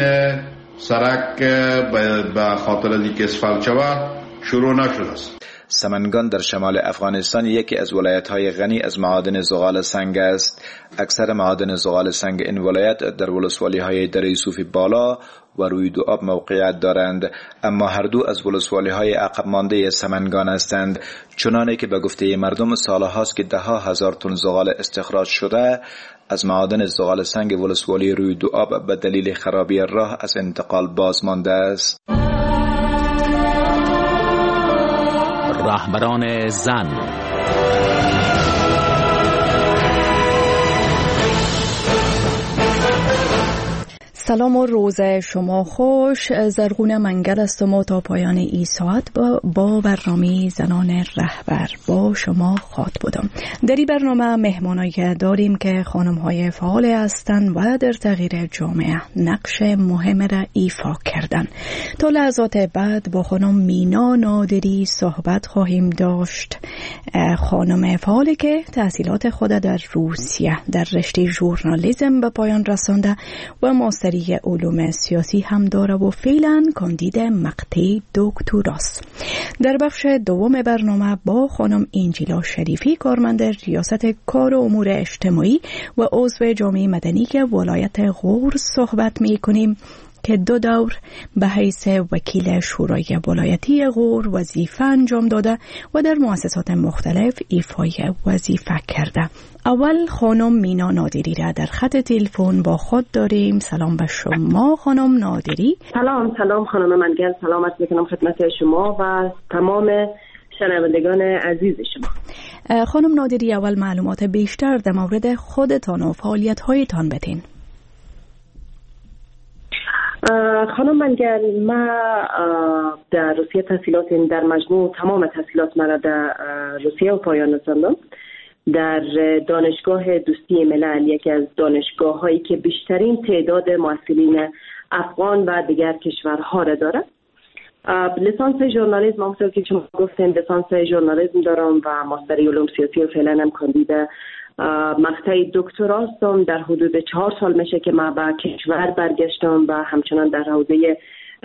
سرک به خاطر از اینکه اسفالت شود شروع نشده است. سمنگان در شمال افغانستان یکی از ولایت‌های غنی از معادن زغال سنگ است. اکثر معادن زغال سنگ این ولایت در ولسوالی‌های دره صوف بالا و روی دو آب موقعیت دارند، اما هر دو از ولسوالی‌های عقب مانده سمنگان هستند، چنانه که به گفته مردم سالهاست که ده ها هزار تن زغال استخراج شده از معادن زغال سنگ ولسوالی روی دو آب به دلیل خرابی راه از انتقال باز مانده است. رهبران زن. سلام و روز شما خوش. زرغون منگل هستم و تا پایان این ساعت با, با برنامه زنان رهبر با شما خواهد بودم. در این برنامه مهمانایی داریم که خانم های فعال هستند و در تغییر جامعه نقش مهم را ایفا کردن. تا لحظات بعد با خانم مینا نادری صحبت خواهیم داشت. خانم فعالی که تحصیلات خود در روسیه در رشته ژورنالیسم به پایان رسانده و ماستری علوم سیاسی هم داره و فعلا کاندید مقطع دکتراست. در بخش دوم برنامه با خانم انجیلا شریفی کارمند ریاست کار و امور اجتماعی و عضو جامعه مدنی ولایت غور صحبت می کنیم که دو دور به حیث وکیل شورای ولایتی غور وظیفه انجام داده و در مؤسسات مختلف ایفای وظیفه کرده. اول خانم مینا نادری را در خط تلفن با خود داریم. سلام به شما خانم نادری. سلام سلام خانم منگل، سلامت میکنم خدمت شما و تمام شنوندگان عزیز شما. خانم نادری، اول معلومات بیشتر در مورد خودتان و فعالیت هایتان بدین. خانم منگل، ما در روسیه تحصیلات در مجموع تمام تحصیلات مرا در روسیه و پایان رساندم. در دانشگاه دوستی ملل، یکی از دانشگاه هایی که بیشترین تعداد محصلین افغان و دیگر کشورها را دارد. لیسانس ژورنالیسم، همونطور که شما گفتین، لیسانس ژورنالیسم دارم و ماستر علوم سیاسی و فعلا هم کاندید مقطع دکترا هستم. در حدود چهار سال میشه که من به کشور برگشتم و همچنان در حوزه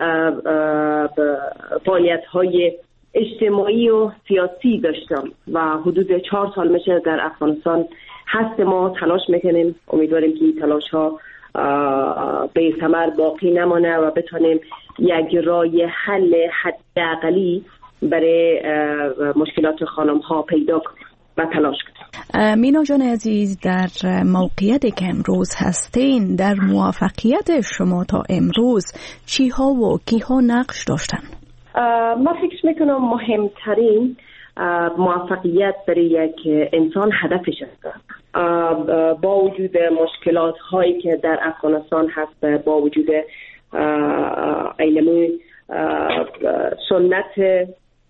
فعالیت های اجتماعی و سیاسی داشتم و حدود چهار سال میشه در افغانستان هست. ما تلاش میکنیم، امیدواریم که این تلاش ها به ثمر باقی نمانه و بتونیم یک راه حل حداقلی برای مشکلات خانم ها پیدا کنیم و تلاش کنیم. مینا جان عزیز، در موقعیتی که امروز هستین، در موفقیت شما تا امروز چی ها و کی ها نقش داشتن؟ ما فکر میکنم مهمترین موفقیت برای یک انسان هدفش است. با وجود مشکلات هایی که در افغانستان هست، با وجود اینموی سنت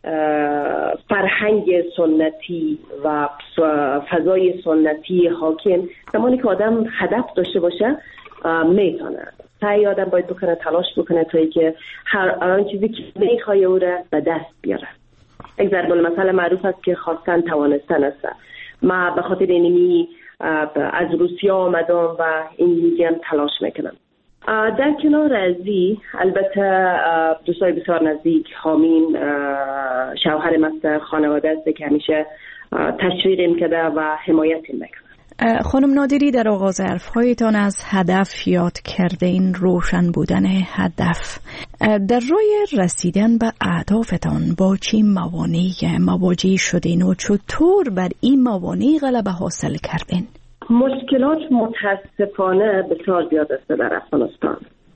فرهنگ سنتی و فضای سنتی حاکم، زمانی که آدم هدف داشته باشه میتونه سعی آدم باید بکنه، تلاش بکنه تا اینکه هر آن چیزی که میخواد او را به دست بیاره. یک ضرب المثل معروف است که خواستن توانستن است. ما به خاطر اینمی از روسیه آمدم و این میگم تلاش میکنم. در کنار ازی البته دوستای بسیار نزدیک، حامین شوهرم است، خانواده است که همیشه تشویقم کرده و حمایتم میکنه. خانم نادری، در آغاز حرفهایتان از هدف یاد کرده این روشن بودن هدف. در راه رسیدن به اهدافتان با چه موانعی مواجه شدین و چطور بر این موانع غلبه حاصل کردین؟ مشکلات متاسفانه بسیار زیاد است در افغانستان.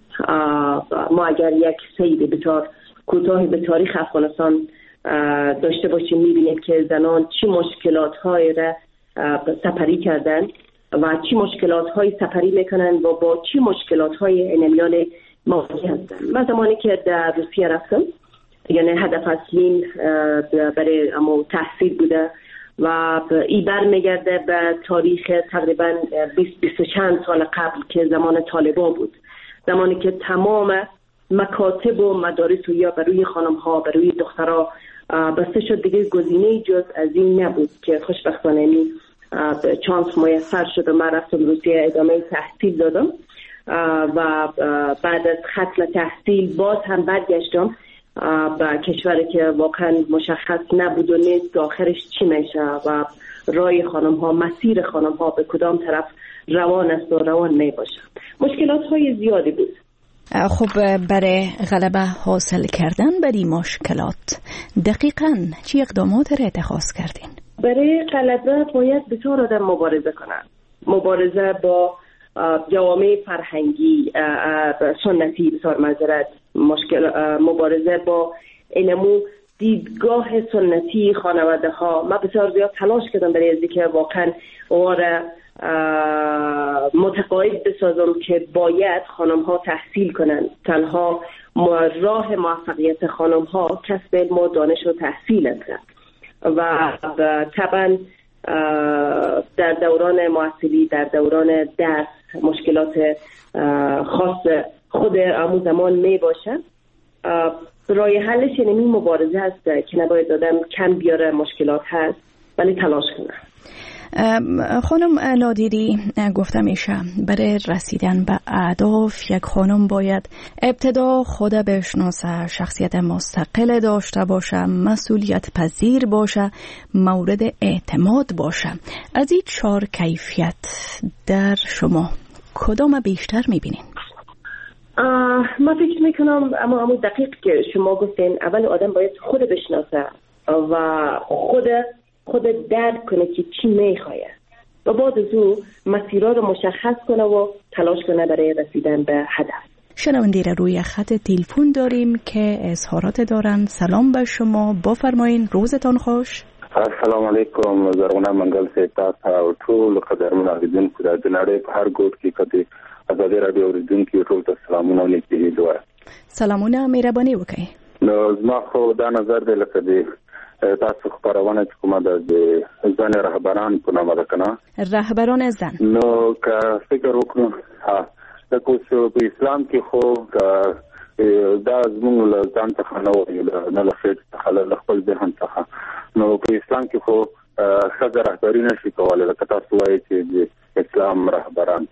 ما اگر یک سیر بسیار کوتاهی به تاریخ افغانستان داشته باشیم، میبینیم که زنان چی مشکلات های را سپری کردن و چی مشکلات های سپری میکنن و با چی مشکلات های انمیان مواجه هستن. من زمانی که در روسیه رفتم، یعنی هدف اصلیم برای امو تحصیل بوده و این بر میگرده به تاریخ تقریبا بیست بیست و چند سال قبل که زمان طالبان بود، زمانی که تمام مکاتب و مدارس یا بروی خانم ها بروی دخترها بسته شد، دیگه گزینه جز از این نبود که خوشبختانه می چانس میسر شد و من رفتم روسیه ادامه تحصیل دادم و بعد از ختم تحصیل باز هم برگشتم به کشوری که واقعا مشخص نبود و نیست آخرش چی میشه و رای خانم ها، مسیر خانم ها به کدام طرف روان است و روان می باشه. مشکلات های زیادی بود. خب برای غلبه حاصل کردن بر این مشکلات دقیقاً چی اقدامات را اتخاذ کردین؟ برای غلبه باید بسیار آدم مبارزه کنن. مبارزه با جوامع فرهنگی سنتی، بسیار معذرت، مشکل مبارزه با اینمو دیدگاه سنتی خانواده ها. من بسیار زیاد تلاش کردم برای اینکه واقعا اواره متقاعد بسازم که باید خانم ها تحصیل کنند. تنها راه موفقیت خانم ها کسب علم و دانش و تحصیل است و طبعا در دوران محصلی، در دوران درس مشکلات خاص خود همون زمان می باشد. رای حلش یعنی مبارزه هست که نباید آدم کم بیاره، مشکلات هست ولی تلاش کنه. خانم نادری گفته میشه برای رسیدن به اهداف یک خانم باید ابتدا خود بشناسه، شخصیت مستقل داشته باشه، مسئولیت پذیر باشه، مورد اعتماد باشه. از این چهار کیفیت در شما کدام بیشتر میبینین؟ من فکر میکنم اما همون دقیق که شما گفتین، اول آدم باید خود بشناسه و خود خود درک کنه که چی میخواه و بعد از او مسیرها رو مشخص کنه و تلاش کنه برای رسیدن به هدف. شنونده را روی خط تلفن داریم که اظهارات دارن. سلام به شما، بفرمایین، روزتان خوش. السلام علیکم. زرغونه منګل سے تاسو او ټول قدرمن اوریدونکو د نړۍ په هر ګوټ کې کته ازادي رادیو اوریدونکو ټول ته سلامونه او نیکي دوه. سلامونه، مهرباني وکړئ. نو زما خو دا نظر دی لکه دی تاسو خبرونه چې کومه د ځان رهبران په نامه ده کنه، رهبران زن. نو که فکر وکړو ها د کوڅو په اسلام کې خو دا زموږ له ځان څخه نه وایي، نه له فکر څخه، له خپل ذهن څخه. نو په اسلام کې خو ښځه رهبري نشي کولی، لکه تاسو وایي چې د اسلام رهبران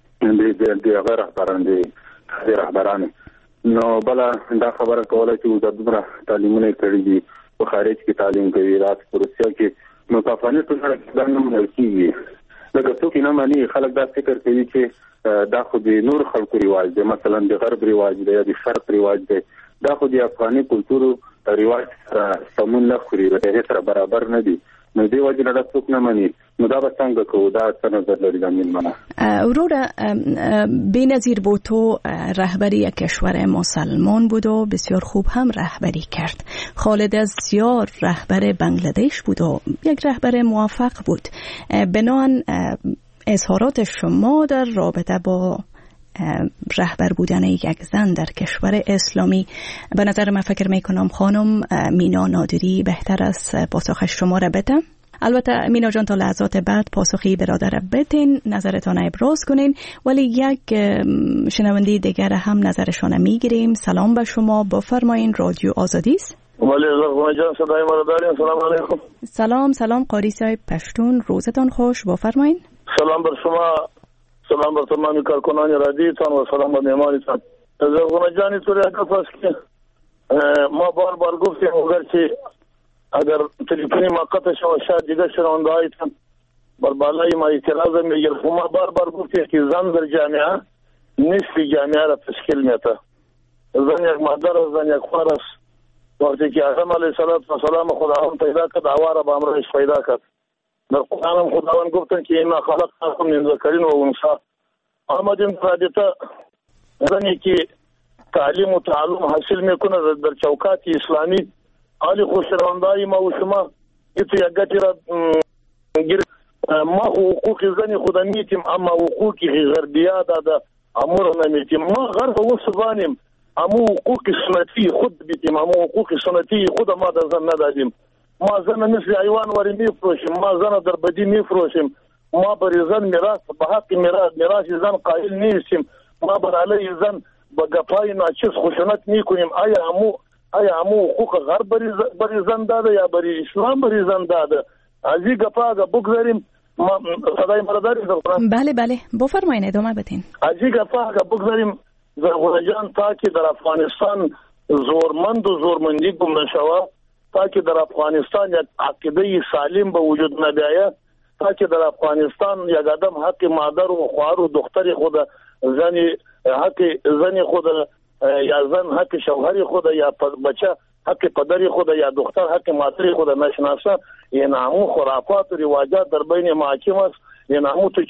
د هغه رهبران دي رهبران. نو بله دا خبره کوله چې د دومره تعلیمونه کړي دي په خارج کې تعلیم کوي، راځي په روسیه کې، نو په افغاني ټولنه کې دا نه منل کېږي. لکه څوک نه مني، خلک دا فکر کوي چې دا خو د نور خلکو رواج دی، مثلا د غرب رواج دی یا د شرق رواج دی، دا خو د افغاني کلتور رواج سره سمون نه خوري، د هغې سره برابر نه دي. نو دې وجې نه دا څوک نه مني. نو دا به څنګه کوو؟ دا څه نظر لري د میلمنه؟ وروره بی‌نظیر بوتو رهبری کشور مسلمان بود و بسیار خوب هم رهبری کرد. خالد عزیار رهبر بنگلادش بود و یک رهبر موفق بود. بنابراین اظهارات شما در رابطه با رهبر بودن یک زن در کشور اسلامی، به نظر من فکر میکنم خانم مینا نادری بهتر از پاسخ شما را بدم. البته مینا جان تا لحظات بعد پاسخی برادر بدین، نظرتان ابراز کنین، ولی یک شنونده دیگر هم نظرشان میگیریم. سلام به شما، بفرمایین، رادیو آزادی است. ولی زغمه جان صدای ما را دارین. سلام علیکم. سلام سلام قاری صاحب پشتون، روزتان خوش، بفرمایین. سلام بر شما، سلام بر تمامی کارکنان رادیوتان و سلام بر مهمانتان. زغمه جان طوری هدف است که ما بار بار گفتیم اگرچه اگر تلفنی ما قطع شد شاید دیگه شنونده هایتان بر بالای ما اعتراض میگیر. ما بار بار گفتیم که زن در جامعه نصف جامعه را تشکیل میده. زن یک مادر است، زن یک خور است. وقتی که آدم علیه السلام خداوند پیدا کرد، حوا را به همراهش پیدا کرد. در قرآن هم خداوند گفتن که اینا خلقناکم من ذکر و انثی. آمدیم رابطه زنی که تعلیم و تعلم حاصل میکنه در چوکات اسلامی، حالی خوشروندایی ما و شما ایتو یک گتی را گیر. ما حقوق زنی خود میتیم، اما حقوق غربیه داده امور نمیتیم. ما غرب و سبانیم، اما حقوق سنتی خود بیتیم، اما حقوق سنتی خود ما در زن ندادیم. ما زن مثل حیوان وری میفروشیم، ما زن در بدی میفروشیم. ما بر زن میراث به حق میراث میراث زن قائل نیستیم. ما بر علیه زن با گپای ناچیز خشونت میکنیم. آیا همو آیا همو حقوق غرب بر زن داده یا بر اسلام بر زن داده؟ از این گپا اگه بگذاریم، ما صدای مراداری زغران. بله بله بفرمایید، ادامه بدین. از این گپا اگه بگذاریم زغران جان، تا که در افغانستان زورمند و زورمندی گم نشود، تا که در افغانستان یک عقیده سالم به وجود نبیاید، تا که در افغانستان یک آدم حق مادر و خواهر و دختر خود، زنی حق زنی خود یا زن حق شوهر خود یا بچه حق پدر خود یا دختر حق مادر خود نشناسه، این همون خرافات و رواجات در بین محاکم است. این همون تو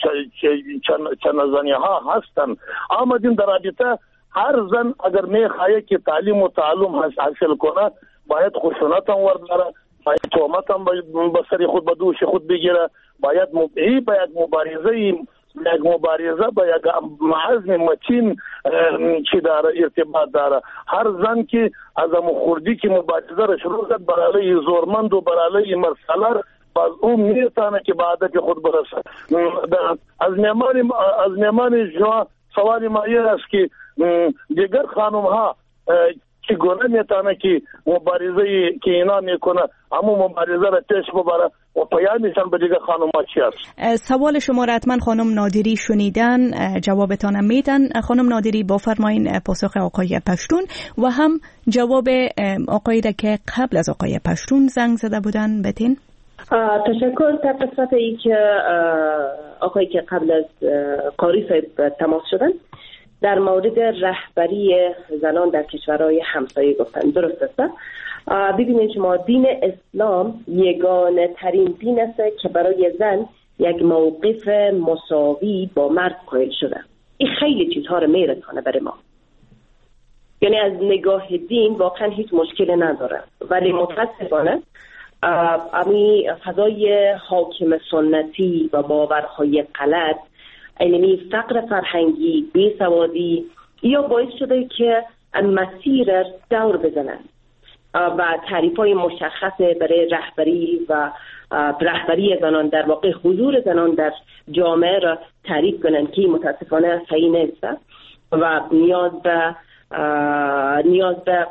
چند زنی ها هستن. آمدیم در رابطه هر زن اگر میخواهی که تعلیم و تعلم حاصل کنه، باید خشونت هم ورداره، باید تهمت هم به سر خود به دوش خود بگیره، باید مبعی باید مبارزه یک مبارزه با یک عزم متین چی داره ارتباط داره. هر زن که از خوردی که مبارزه را شروع کرد برای زورمند و برای مرسلر باز اون میتونه که بعد خود برسه. از میمان از میمان شما سوال ما این است که دیگر خانم ها چگونه میتونه که مبارزه که اینا میکنه اما مبارزه را پیش ببره و پیامشان به دیگر خانم ها چی است؟ سوال شما را حتما خانم نادری شنیدن، جوابتان میدن. خانم نادری بفرمایین پاسخ آقای پشتون و هم جواب آقایی را که قبل از آقای پشتون زنگ زده بودن بتین. تشکر. در قسمت ای که آقایی که قبل از قاری صاحب تماس شدن در مورد رهبری زنان در کشورهای همسایه گفتن، درست است. ببینید شما، دین اسلام یگانه ترین دین است که برای زن یک موقف مساوی با مرد قائل شده. این خیلی چیزها رو میرسانه برای ما، یعنی از نگاه دین واقعا هیچ مشکل نداره، ولی متاسفانه امی فضای حاکم سنتی و باورهای غلط، یعنی فقر فرهنگی، بیسوادی یا باعث شده که مسیر دور بزنن و تعریف‌های مشخص برای رهبری و رهبری زنان، در واقع حضور زنان در جامعه را تعریف کنن که متاسفانه صحیح نیست و نیاز به نیاز به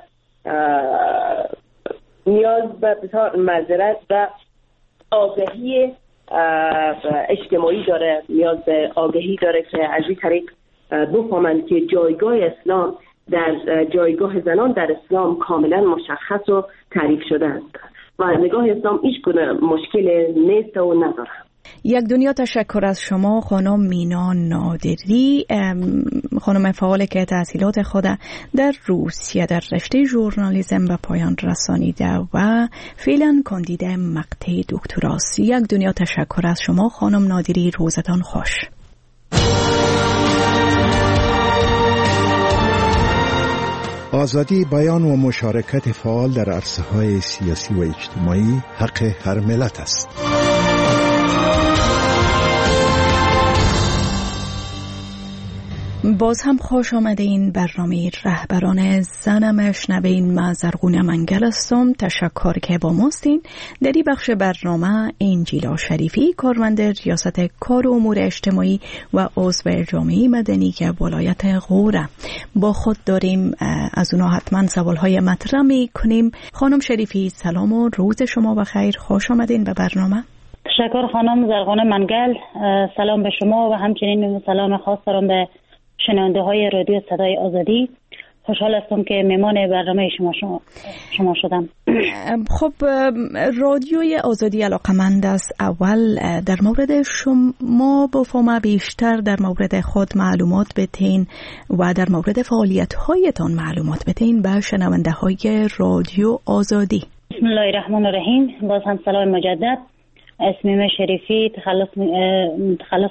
نیاز به بسیار معذرت و آگاهی اجتماعی داره، نیاز به آگاهی داره که از این طریق بفهمند که جایگاه اسلام در جایگاه زنان در اسلام کاملا مشخص و تعریف شده است و نگاه اسلام هیچ گونه مشکل نیست و نداره. یک دنیا تشکر از شما خانم مینا نادری، خانم فعال که تحصیلات خود در روسیه در رشته ژورنالیسم به پایان رسانیده و فعلا کاندید مقطع دکتراست. یک دنیا تشکر از شما خانم نادری، روزتان خوش. آزادی بیان و مشارکت فعال در عرصه‌های سیاسی و اجتماعی حق هر ملت است. باز هم خوش آمده این برنامه رهبران زن مشنوین. من زرغونه منگل هستم. تشکر که با ماستین. در این بخش برنامه انجیلا شریفی، کارمند ریاست کار و امور اجتماعی و عضو جامعه مدنی که ولایت غوره با خود داریم. از اونا حتما سوالهای مطرح می کنیم. خانم شریفی سلام و روز شما بخیر، خوش آمدین به برنامه. تشکر خانم زرغونه منگل، سلام به شما و همچنین سلام خاص دارم به شنونده های رادیو صدای آزادی. خوشحال هستم که مهمان برنامه شما شما, شما شدم. خب رادیوی آزادی علاقمند است اول در مورد شما بفهمه بیشتر در مورد خود معلومات بتین و در مورد فعالیت هایتان معلومات بتین به شنونده های رادیو آزادی. بسم الله الرحمن الرحیم. باز هم سلام مجدد. اسمم شریفی، تخلص تخلص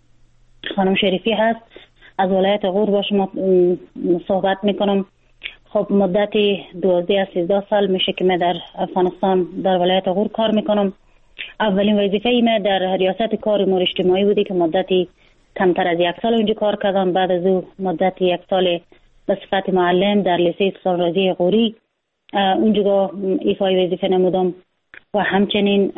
خانم شریفی هست. از ولایت غور با شما صحبت میکنم. خب مدتی دوازده از سیزده سال میشه که من در افغانستان در ولایت غور کار میکنم. اولین وظیفه من در ریاست کار امور اجتماعی بودی که مدتی کمتر از یک سال اونجا کار کردم. بعد از او مدتی یک سال به صفت معلم در لیسه سالرازی غوری اونجا ایفای وظیفه نمودم و همچنین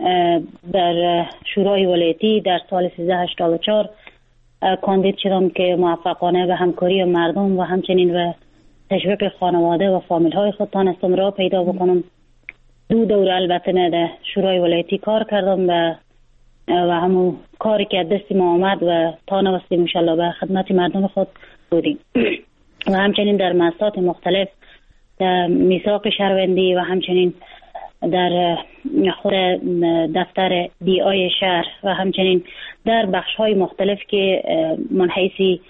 در شورای ولایتی در سال سیزده هشتاد و چهار کاندید شدم که موفقانه به همکاری مردم و همچنین به تشویق خانواده و فامیل های خود تانستم راه پیدا بکنم. دو دوره البته در شورای ولایتی کار کردم و و همون کاری که دستی ما آمد و تا نوستیم انشالله به خدمت مردم خود بودیم و همچنین در مؤسسات مختلف در میثاق شهروندی و همچنین در خود دفتر دی آی شهر و همچنین در بخش های مختلف که من حیثی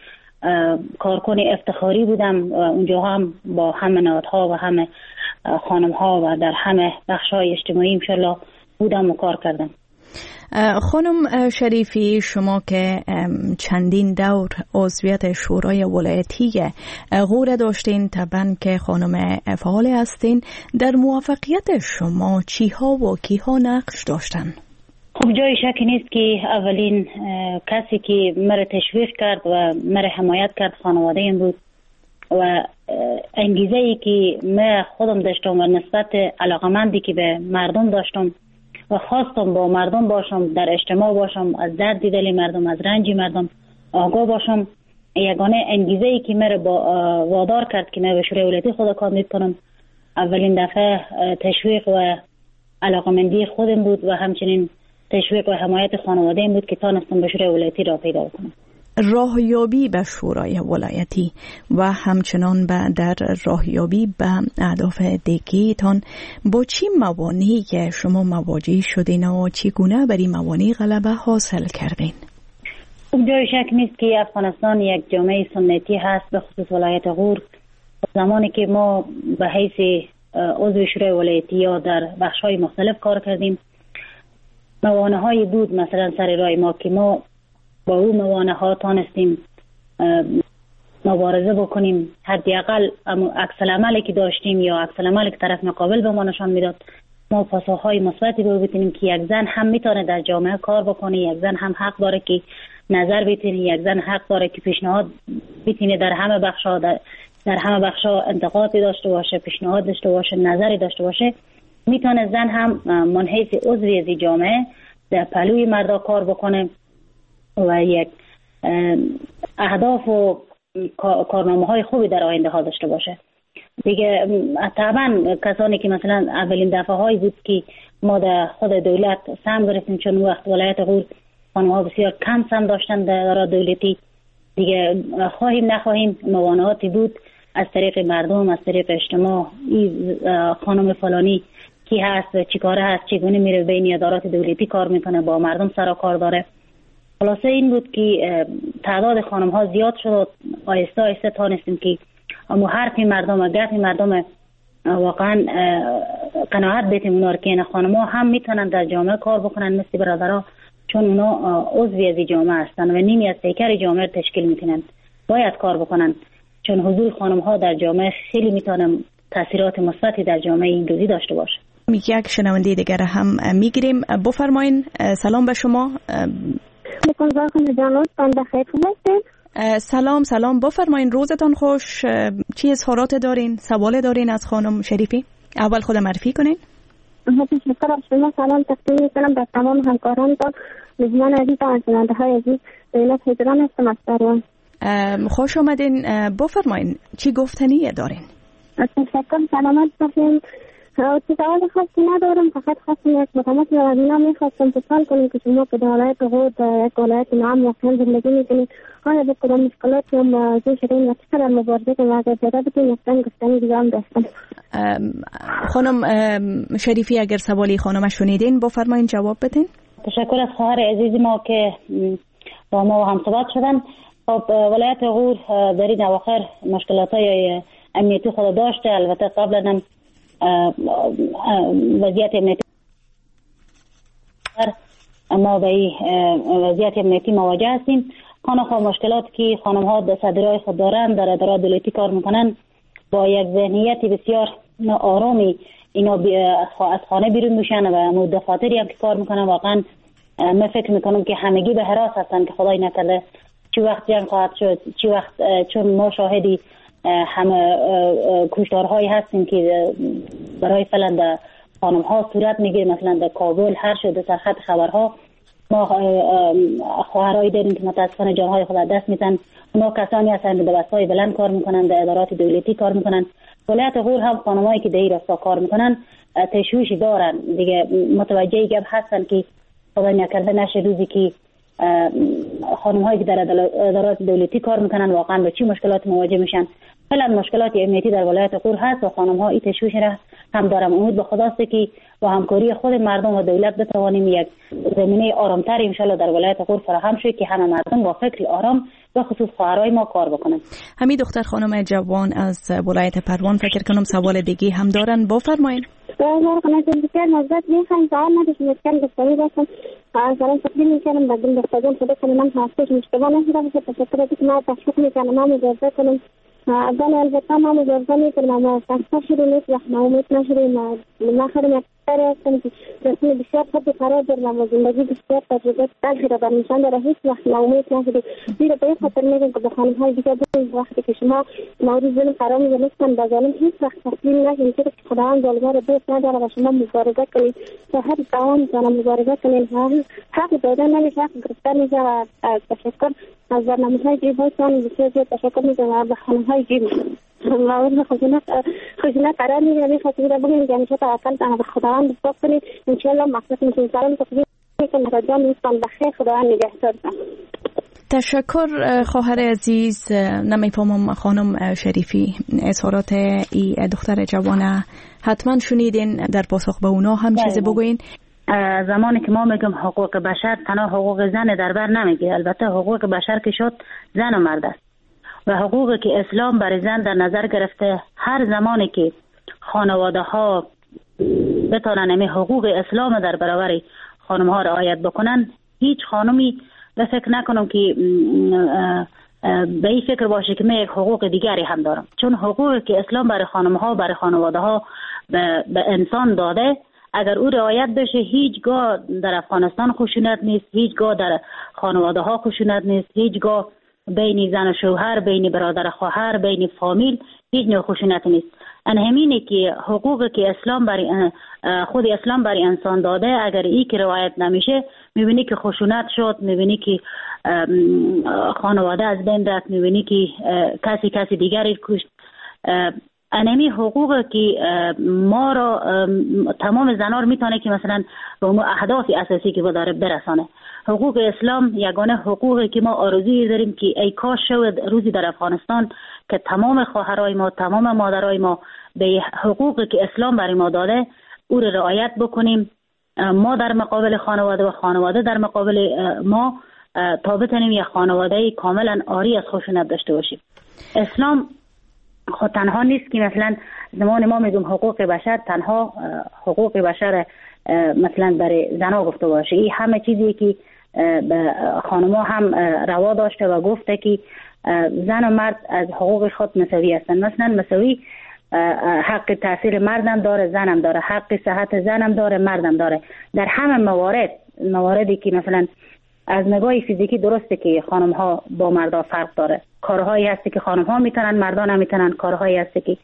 کارکن افتخاری بودم. اونجا هم با همه نهادها و همه خانم ها و در همه بخش های اجتماعی انشالله بودم و کار کردم. خانم شریفی، شما که چندین دور عضویت شورای ولایتی غور داشتین، طبعا که خانم فعال هستین، در موفقیت شما چی ها و کی ها نقش داشتن؟ خب جای شکی نیست که اولین کسی که مرا تشویق کرد و مرا حمایت کرد خانواده این بود و انگیزه ای که من خودم داشتم و نسبت علاقمندی که به مردم داشتم و خواستم با مردم باشم، در اجتماع باشم، از درد دل مردم، از رنج مردم آگاه باشم. یگانه انگیزه ای که مرا با وادار کرد که من به شورای ولایتی خود کاندید کنم اولین دفعه تشویق و علاقمندی خودم بود و همچنین تشویق و حمایت خانواده این بود که تانستم به شورای ولایتی را پیدا کنم. راهیابی به شورای ولایتی و همچنان به در راهیابی به اهداف دیگه‌تان با چی موانعی که شما مواجه شدین و چگونه بر این موانع غلبه حاصل کردین؟ جای شک نیست که افغانستان یک جامعه سنتی هست، به خصوص ولایت غور. زمانی که ما به حیث عضو شورای ولایتی یا در بخش‌های مختلف کار کردیم، موانع‌هایی بود مثلا سر راه ما که ما با اون موانع‌ها تانستیم مبارزه بکنیم. حداقل عکس العملی که داشتیم یا عکس العملی که طرف مقابل به ما نشان میداد، ما پاسخ‌های مثبتی به بتونیم که یک زن هم میتونه در جامعه کار بکنه، یک زن هم حق داره که نظر بتونه، یک زن حق داره که پیشنهاد بتونه در همه بخش‌ها در, در همه بخش‌ها انتقادی داشته باشه، پیشنهاد داشته باشه، نظری داشته باشه. میتونه زن هم من حیث عضوی از جامعه در پهلوی مردا کار بکنه و یک اهداف و کارنامه های خوبی در آینده ها داشته باشه. دیگه طبعا کسانی که مثلا اولین دفعه هایی بود که ما در خود دولت سهم گرفتیم، چون وقت ولایت غور خانم ها بسیار کم سهم داشتن در دولتی، دیگه خواهیم نخواهیم موانعاتی بود از طریق مردم، از طریق اجتماع. این خانم فلانی کی هست، چی کاره هست، چگونه میره بین ادارات دولتی کار میکنه، با مردم سر و کار داره. خلاصه این بود که تعداد خانم ها زیاد شد و آهسته آهسته تانستیم که اما حرف مردم و گفت مردم واقعا قناعت بیتیم اونا که این خانم ها هم میتونن در جامعه کار بکنن مثل برادرها، چون اونا عضوی از جامعه هستن و نیمی از پیکر جامعه تشکیل میتونن، باید کار بکنن، چون حضور خانم ها در جامعه خیلی میتونن تاثیرات مثبتی در جامعه این روزی داشته باشه. یک شنونده دیگر هم میگیریم. بفرمایین. سلام به شما. سلام سلام بفرمایین. روزتان خوش. چی اظهارات دارین؟ سوال دارین از خانم شریفی؟ اول خود معرفی کنین. تشکر از شما. سلام تقدیم میکنم به تمام همکاران تا مهمان عزیز و شنونده های عزیز. دولت هجران هستم از سروان. خوش آمدین. بفرمایین چی گفتنی دارین؟ تشکر. سلامت باشین. سوال خاصی ندارم، فقط خواستم یک متماسی و اینا میخواستم سوال کنیم که شما که در ولایت غور یک ولایت نام واقعا زندگی میکنید، آیا به کدام مشکلاتی هم موضوع شدین و چقدر مبارزه کنید؟ اگر زیاده بتونید یک گفتنی دیگه هم داشتم. خانم شریفی اگر سوالی خانم شنیدین بفرمایین جواب بدین. تشکر از خواهر عزیز ما که با ما هم صحبت شدن. خب ولایت غور در این اواخر مشکلات‌های امنیتی خود داشته، البته قبلا وضعیت امنیتی ما به این وضعیت امنیتی مواجه هستیم. خانه خواه مشکلات که خانم ها در صدرهای خود دارن، در ادارات دولتی کار میکنن، با یک ذهنیت بسیار آرامی اینا از خانه بیرون میشن و دفاتری هم که کار میکنن. واقعا من فکر میکنم که همگی به حراس هستن که خدای نکرده چی وقت جنگ خواهد شد، چی وقت، چون ما شاهدی همه کشتارهایی هستیم که برای فعلا در خانم ها صورت میگیره، مثلا در کابل هر شده در خط خبرها ما خواهرایی داریم که متاسفانه جانهای خود دست میتن. اونا کسانی هستند که در بستای بلند کار میکنن، در ادارات دولتی کار میکنن. ولایت غور هم خانمایی که در این راستا کار میکنن تشویشی دارن دیگه، متوجه گپ هستن که خدای نکرده نشه روزی که خانم هایی که در ادارات دولتی کار میکنن واقعا به چی مشکلات مواجه میشن. فعلا مشکلات امنیتی در ولایت غور هست و خانم ها این تشویش را هم دارم. امید به خداست که با همکاری خود مردم و دولت بتوانیم یک زمینه آرامتر ان شاء الله در ولایت غور فراهم شه که همه مردم با فکر آرام و خصوص خواهرای ما کار بکنن. همین دختر خانم جوان از ولایت پروان فکر کنم سوال دیگه هم دارن، بفرمایید. سوال کنم که بسیار نزدیک میخوام سوال نداشتم مشکل گفتنی داشتم. سلام تقدیم میکنم به دل دختران خدا کنم من هستش مشکل نشده باشه. تشکر از اینکه تشویق میکنم ما مجازه کنم. اول البته ما مجازه میکنم اما تشکر شده نیست و ناامید نشدیم. ما خیلی برای هستم که رسم بسیار خود قرار دارم و زندگی بسیار تجربه تلخی را بر نشان داره. هیچ وقت ناامید نشده. زیرا به این خاطر میگم که به خانم های دیگر دو وقتی که شما مورد ظلم قرار می‌گیرید به ظالم هیچ وقت تسلیم نشید، چرا که خداوند ظالم را دوست نداره و شما مبارزه کنید تا هر توان میتونم مبارزه کنید. حق دادن نمیشه، حق گرفتن میشه. و تشکر از برنامه‌های جیب هایتان بسیار زیاد تشکر میکنم و به خانم های جیب مورد خشونت خشونت قرار میگیره. این خاطر را بگیم که همیشه توکل کنید به خداوند دعا کنید، ان شاء الله مقصد میشه سلام تقدیم میکنم. رجا میستان بخیر، خداوند نگهدارتان. تشکر خواهر عزیز. نمیفهمم خانم شریفی اظهارات ای دختر جوانه حتما شنیدین، در پاسخ به اونا هم چیزی بگوین. زمانی که ما میگم حقوق بشر تنها حقوق زن در بر نمیگیره، البته حقوق بشر که شد زن و مرد است و حقوقی که اسلام برای زن در نظر گرفته. هر زمانی که خانواده ها بتونن همین حقوق اسلام در برابر خانم ها رعایت بکنن، هیچ خانمی به فکر نکنم که به این فکر باشه که من یک حقوق دیگری هم دارم، چون حقوقی که اسلام برای خانم ها برای خانواده ها به, به انسان داده اگر او رعایت بشه هیچگاه در افغانستان خشونت نیست، هیچگاه در خانواده ها خشونت نیست، هیچگاه بین زن و شوهر، بین برادر خواهر، بین فامیل هیچ نوع خشونت نیست. ان همینه که حقوقی که اسلام برای خود اسلام برای انسان داده اگر این که رعایت نمیشه میبینی که خشونت شد، میبینی که خانواده از بین رفت، میبینی که کسی کسی دیگری کشت. انمی حقوق که ما را تمام زنار میتونه که مثلا به اون اهداف اساسی که داره برسانه. حقوق اسلام یگانه حقوقی که ما آرزویی داریم که ای کاش شود روزی در افغانستان که تمام خواهرای ما، تمام مادرای ما به حقوقی که اسلام برای ما داده او را رعایت بکنیم، ما در مقابل خانواده و خانواده در مقابل ما، تا بتونیم یک خانواده کاملا عاری از خشونت داشته باشیم. اسلام خود تنها نیست که مثلا زمان ما میگم حقوق بشر تنها حقوق بشر مثلا برای زنها گفته باشه. این همه چیزی که به خانم‌ها هم روا داشته و گفته که زن و مرد از حقوق خود مساوی هستند. مثلا مساوی حق تحصیل مردم داره، زنم داره، حق صحت زنم داره، مردم داره. در همه موارد مواردی که مثلا از نگاه فیزیکی درسته که خانم ها با مردا فرق داره، کارهایی هستی که خانم ها میتونن مردا نمیتونن، کارهایی هستی که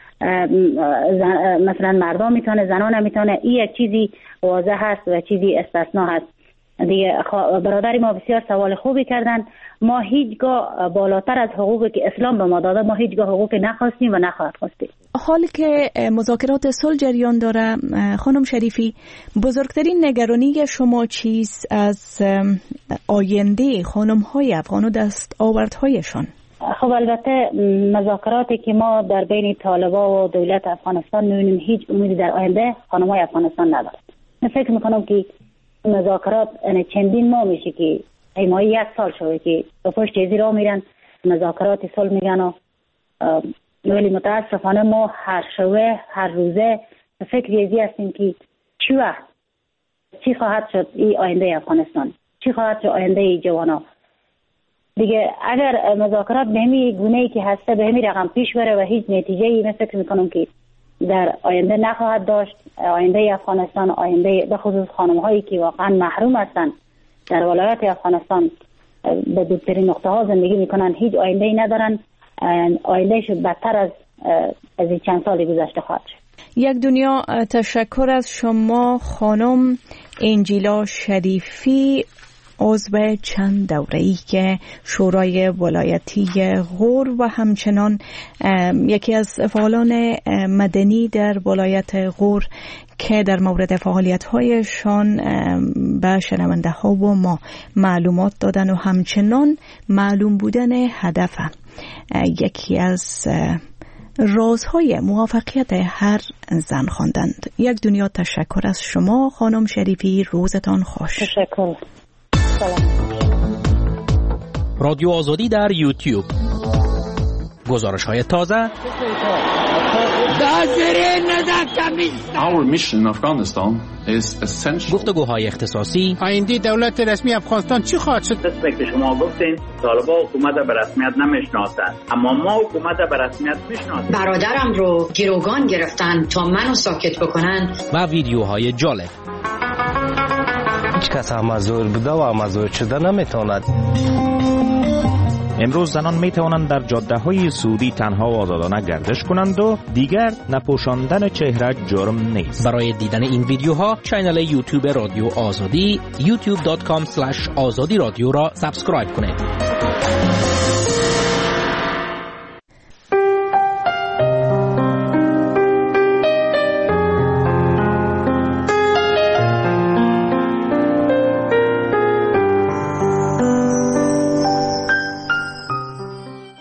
مثلا مردا میتونه زنان نمیتونه. این یک چیزی واضح هست و چیزی استثناء هست دیگه. برادری ما بسیار سوال خوبی کردن. ما هیچگاه بالاتر از حقوقی که اسلام به ما داده ما هیچگاه حقوقی نخواستیم و نخواهد خواستیم. حالی که مذاکرات صلح جریان داره، خانم شریفی بزرگترین نگرانی شما چیست از آینده خانم های افغان و دست آوردهایشان؟ خب البته مذاکراتی که ما در بین طالبا و دولت افغانستان می‌بینیم هیچ امیدی در آینده خانم های افغانستان ندارد. من فکر میکنم که مذاکرات چندین ماه میشه که ایمایی یک سال شده که به پشت ازی را میرن مذاکرات صلح میگن و ولی متاسفانه ما هر شبه هر روزه به فکر ازی هستیم که چی وقت چی خواهد شد این آینده افغانستان، چی خواهد شد آینده جوانا دیگه. اگر مذاکرات به همی گونه‌ای که هسته به همی رقم پیش بره و هیچ نتیجه‌ای من فکر میکنم که در آینده نخواهد داشت. آینده افغانستان، آینده به خصوص خانم‌هایی که واقعا محروم هستند در ولایت افغانستان به دورترین نقطه ها زندگی میکنن، هیچ آینده ای ندارن. آیندهش بدتر از از این چند سال گذشته خواهد شد. یک دنیا تشکر از شما خانم انجیلا شریفی، عضو چند دوره‌ای که شورای ولایتی غور و همچنان یکی از فعالان مدنی در ولایت غور که در مورد فعالیت‌هایشان به شنونده ها و ما معلومات دادن و همچنان معلوم بودن هدف یکی از رازهای موفقیت هر زن خواندند. یک دنیا تشکر از شما خانم شریفی، روزتان خوش. تشکر. رادیو آزادی در یوتیوب. گزارش‌های تازه، Our mission in Afghanistan is essential. گفتگوهای اختصاصی، آینده دولت رسمی افغانستان چی خواهد شد؟ دست که شما گفتین طالبان حکومت به رسمیت نمیشناسند، اما ما حکومت به رسمیت میشناسیم. برادرم رو گروگان گرفتن تا منو ساکت بکنن و ویدیوهای جالب. هیچ کس هم زور بوده و هم زور شده نمیتواند. امروز زنان می توانند در جاده های سعودی تنها و آزادانه گردش کنند و دیگر نپوشاندن چهره جرم نیست. برای دیدن این ویدیوها کانال یوتیوب رادیو آزادی یوتیوب دات کام اسلش آزادی رادیو را سابسکرایب کنید.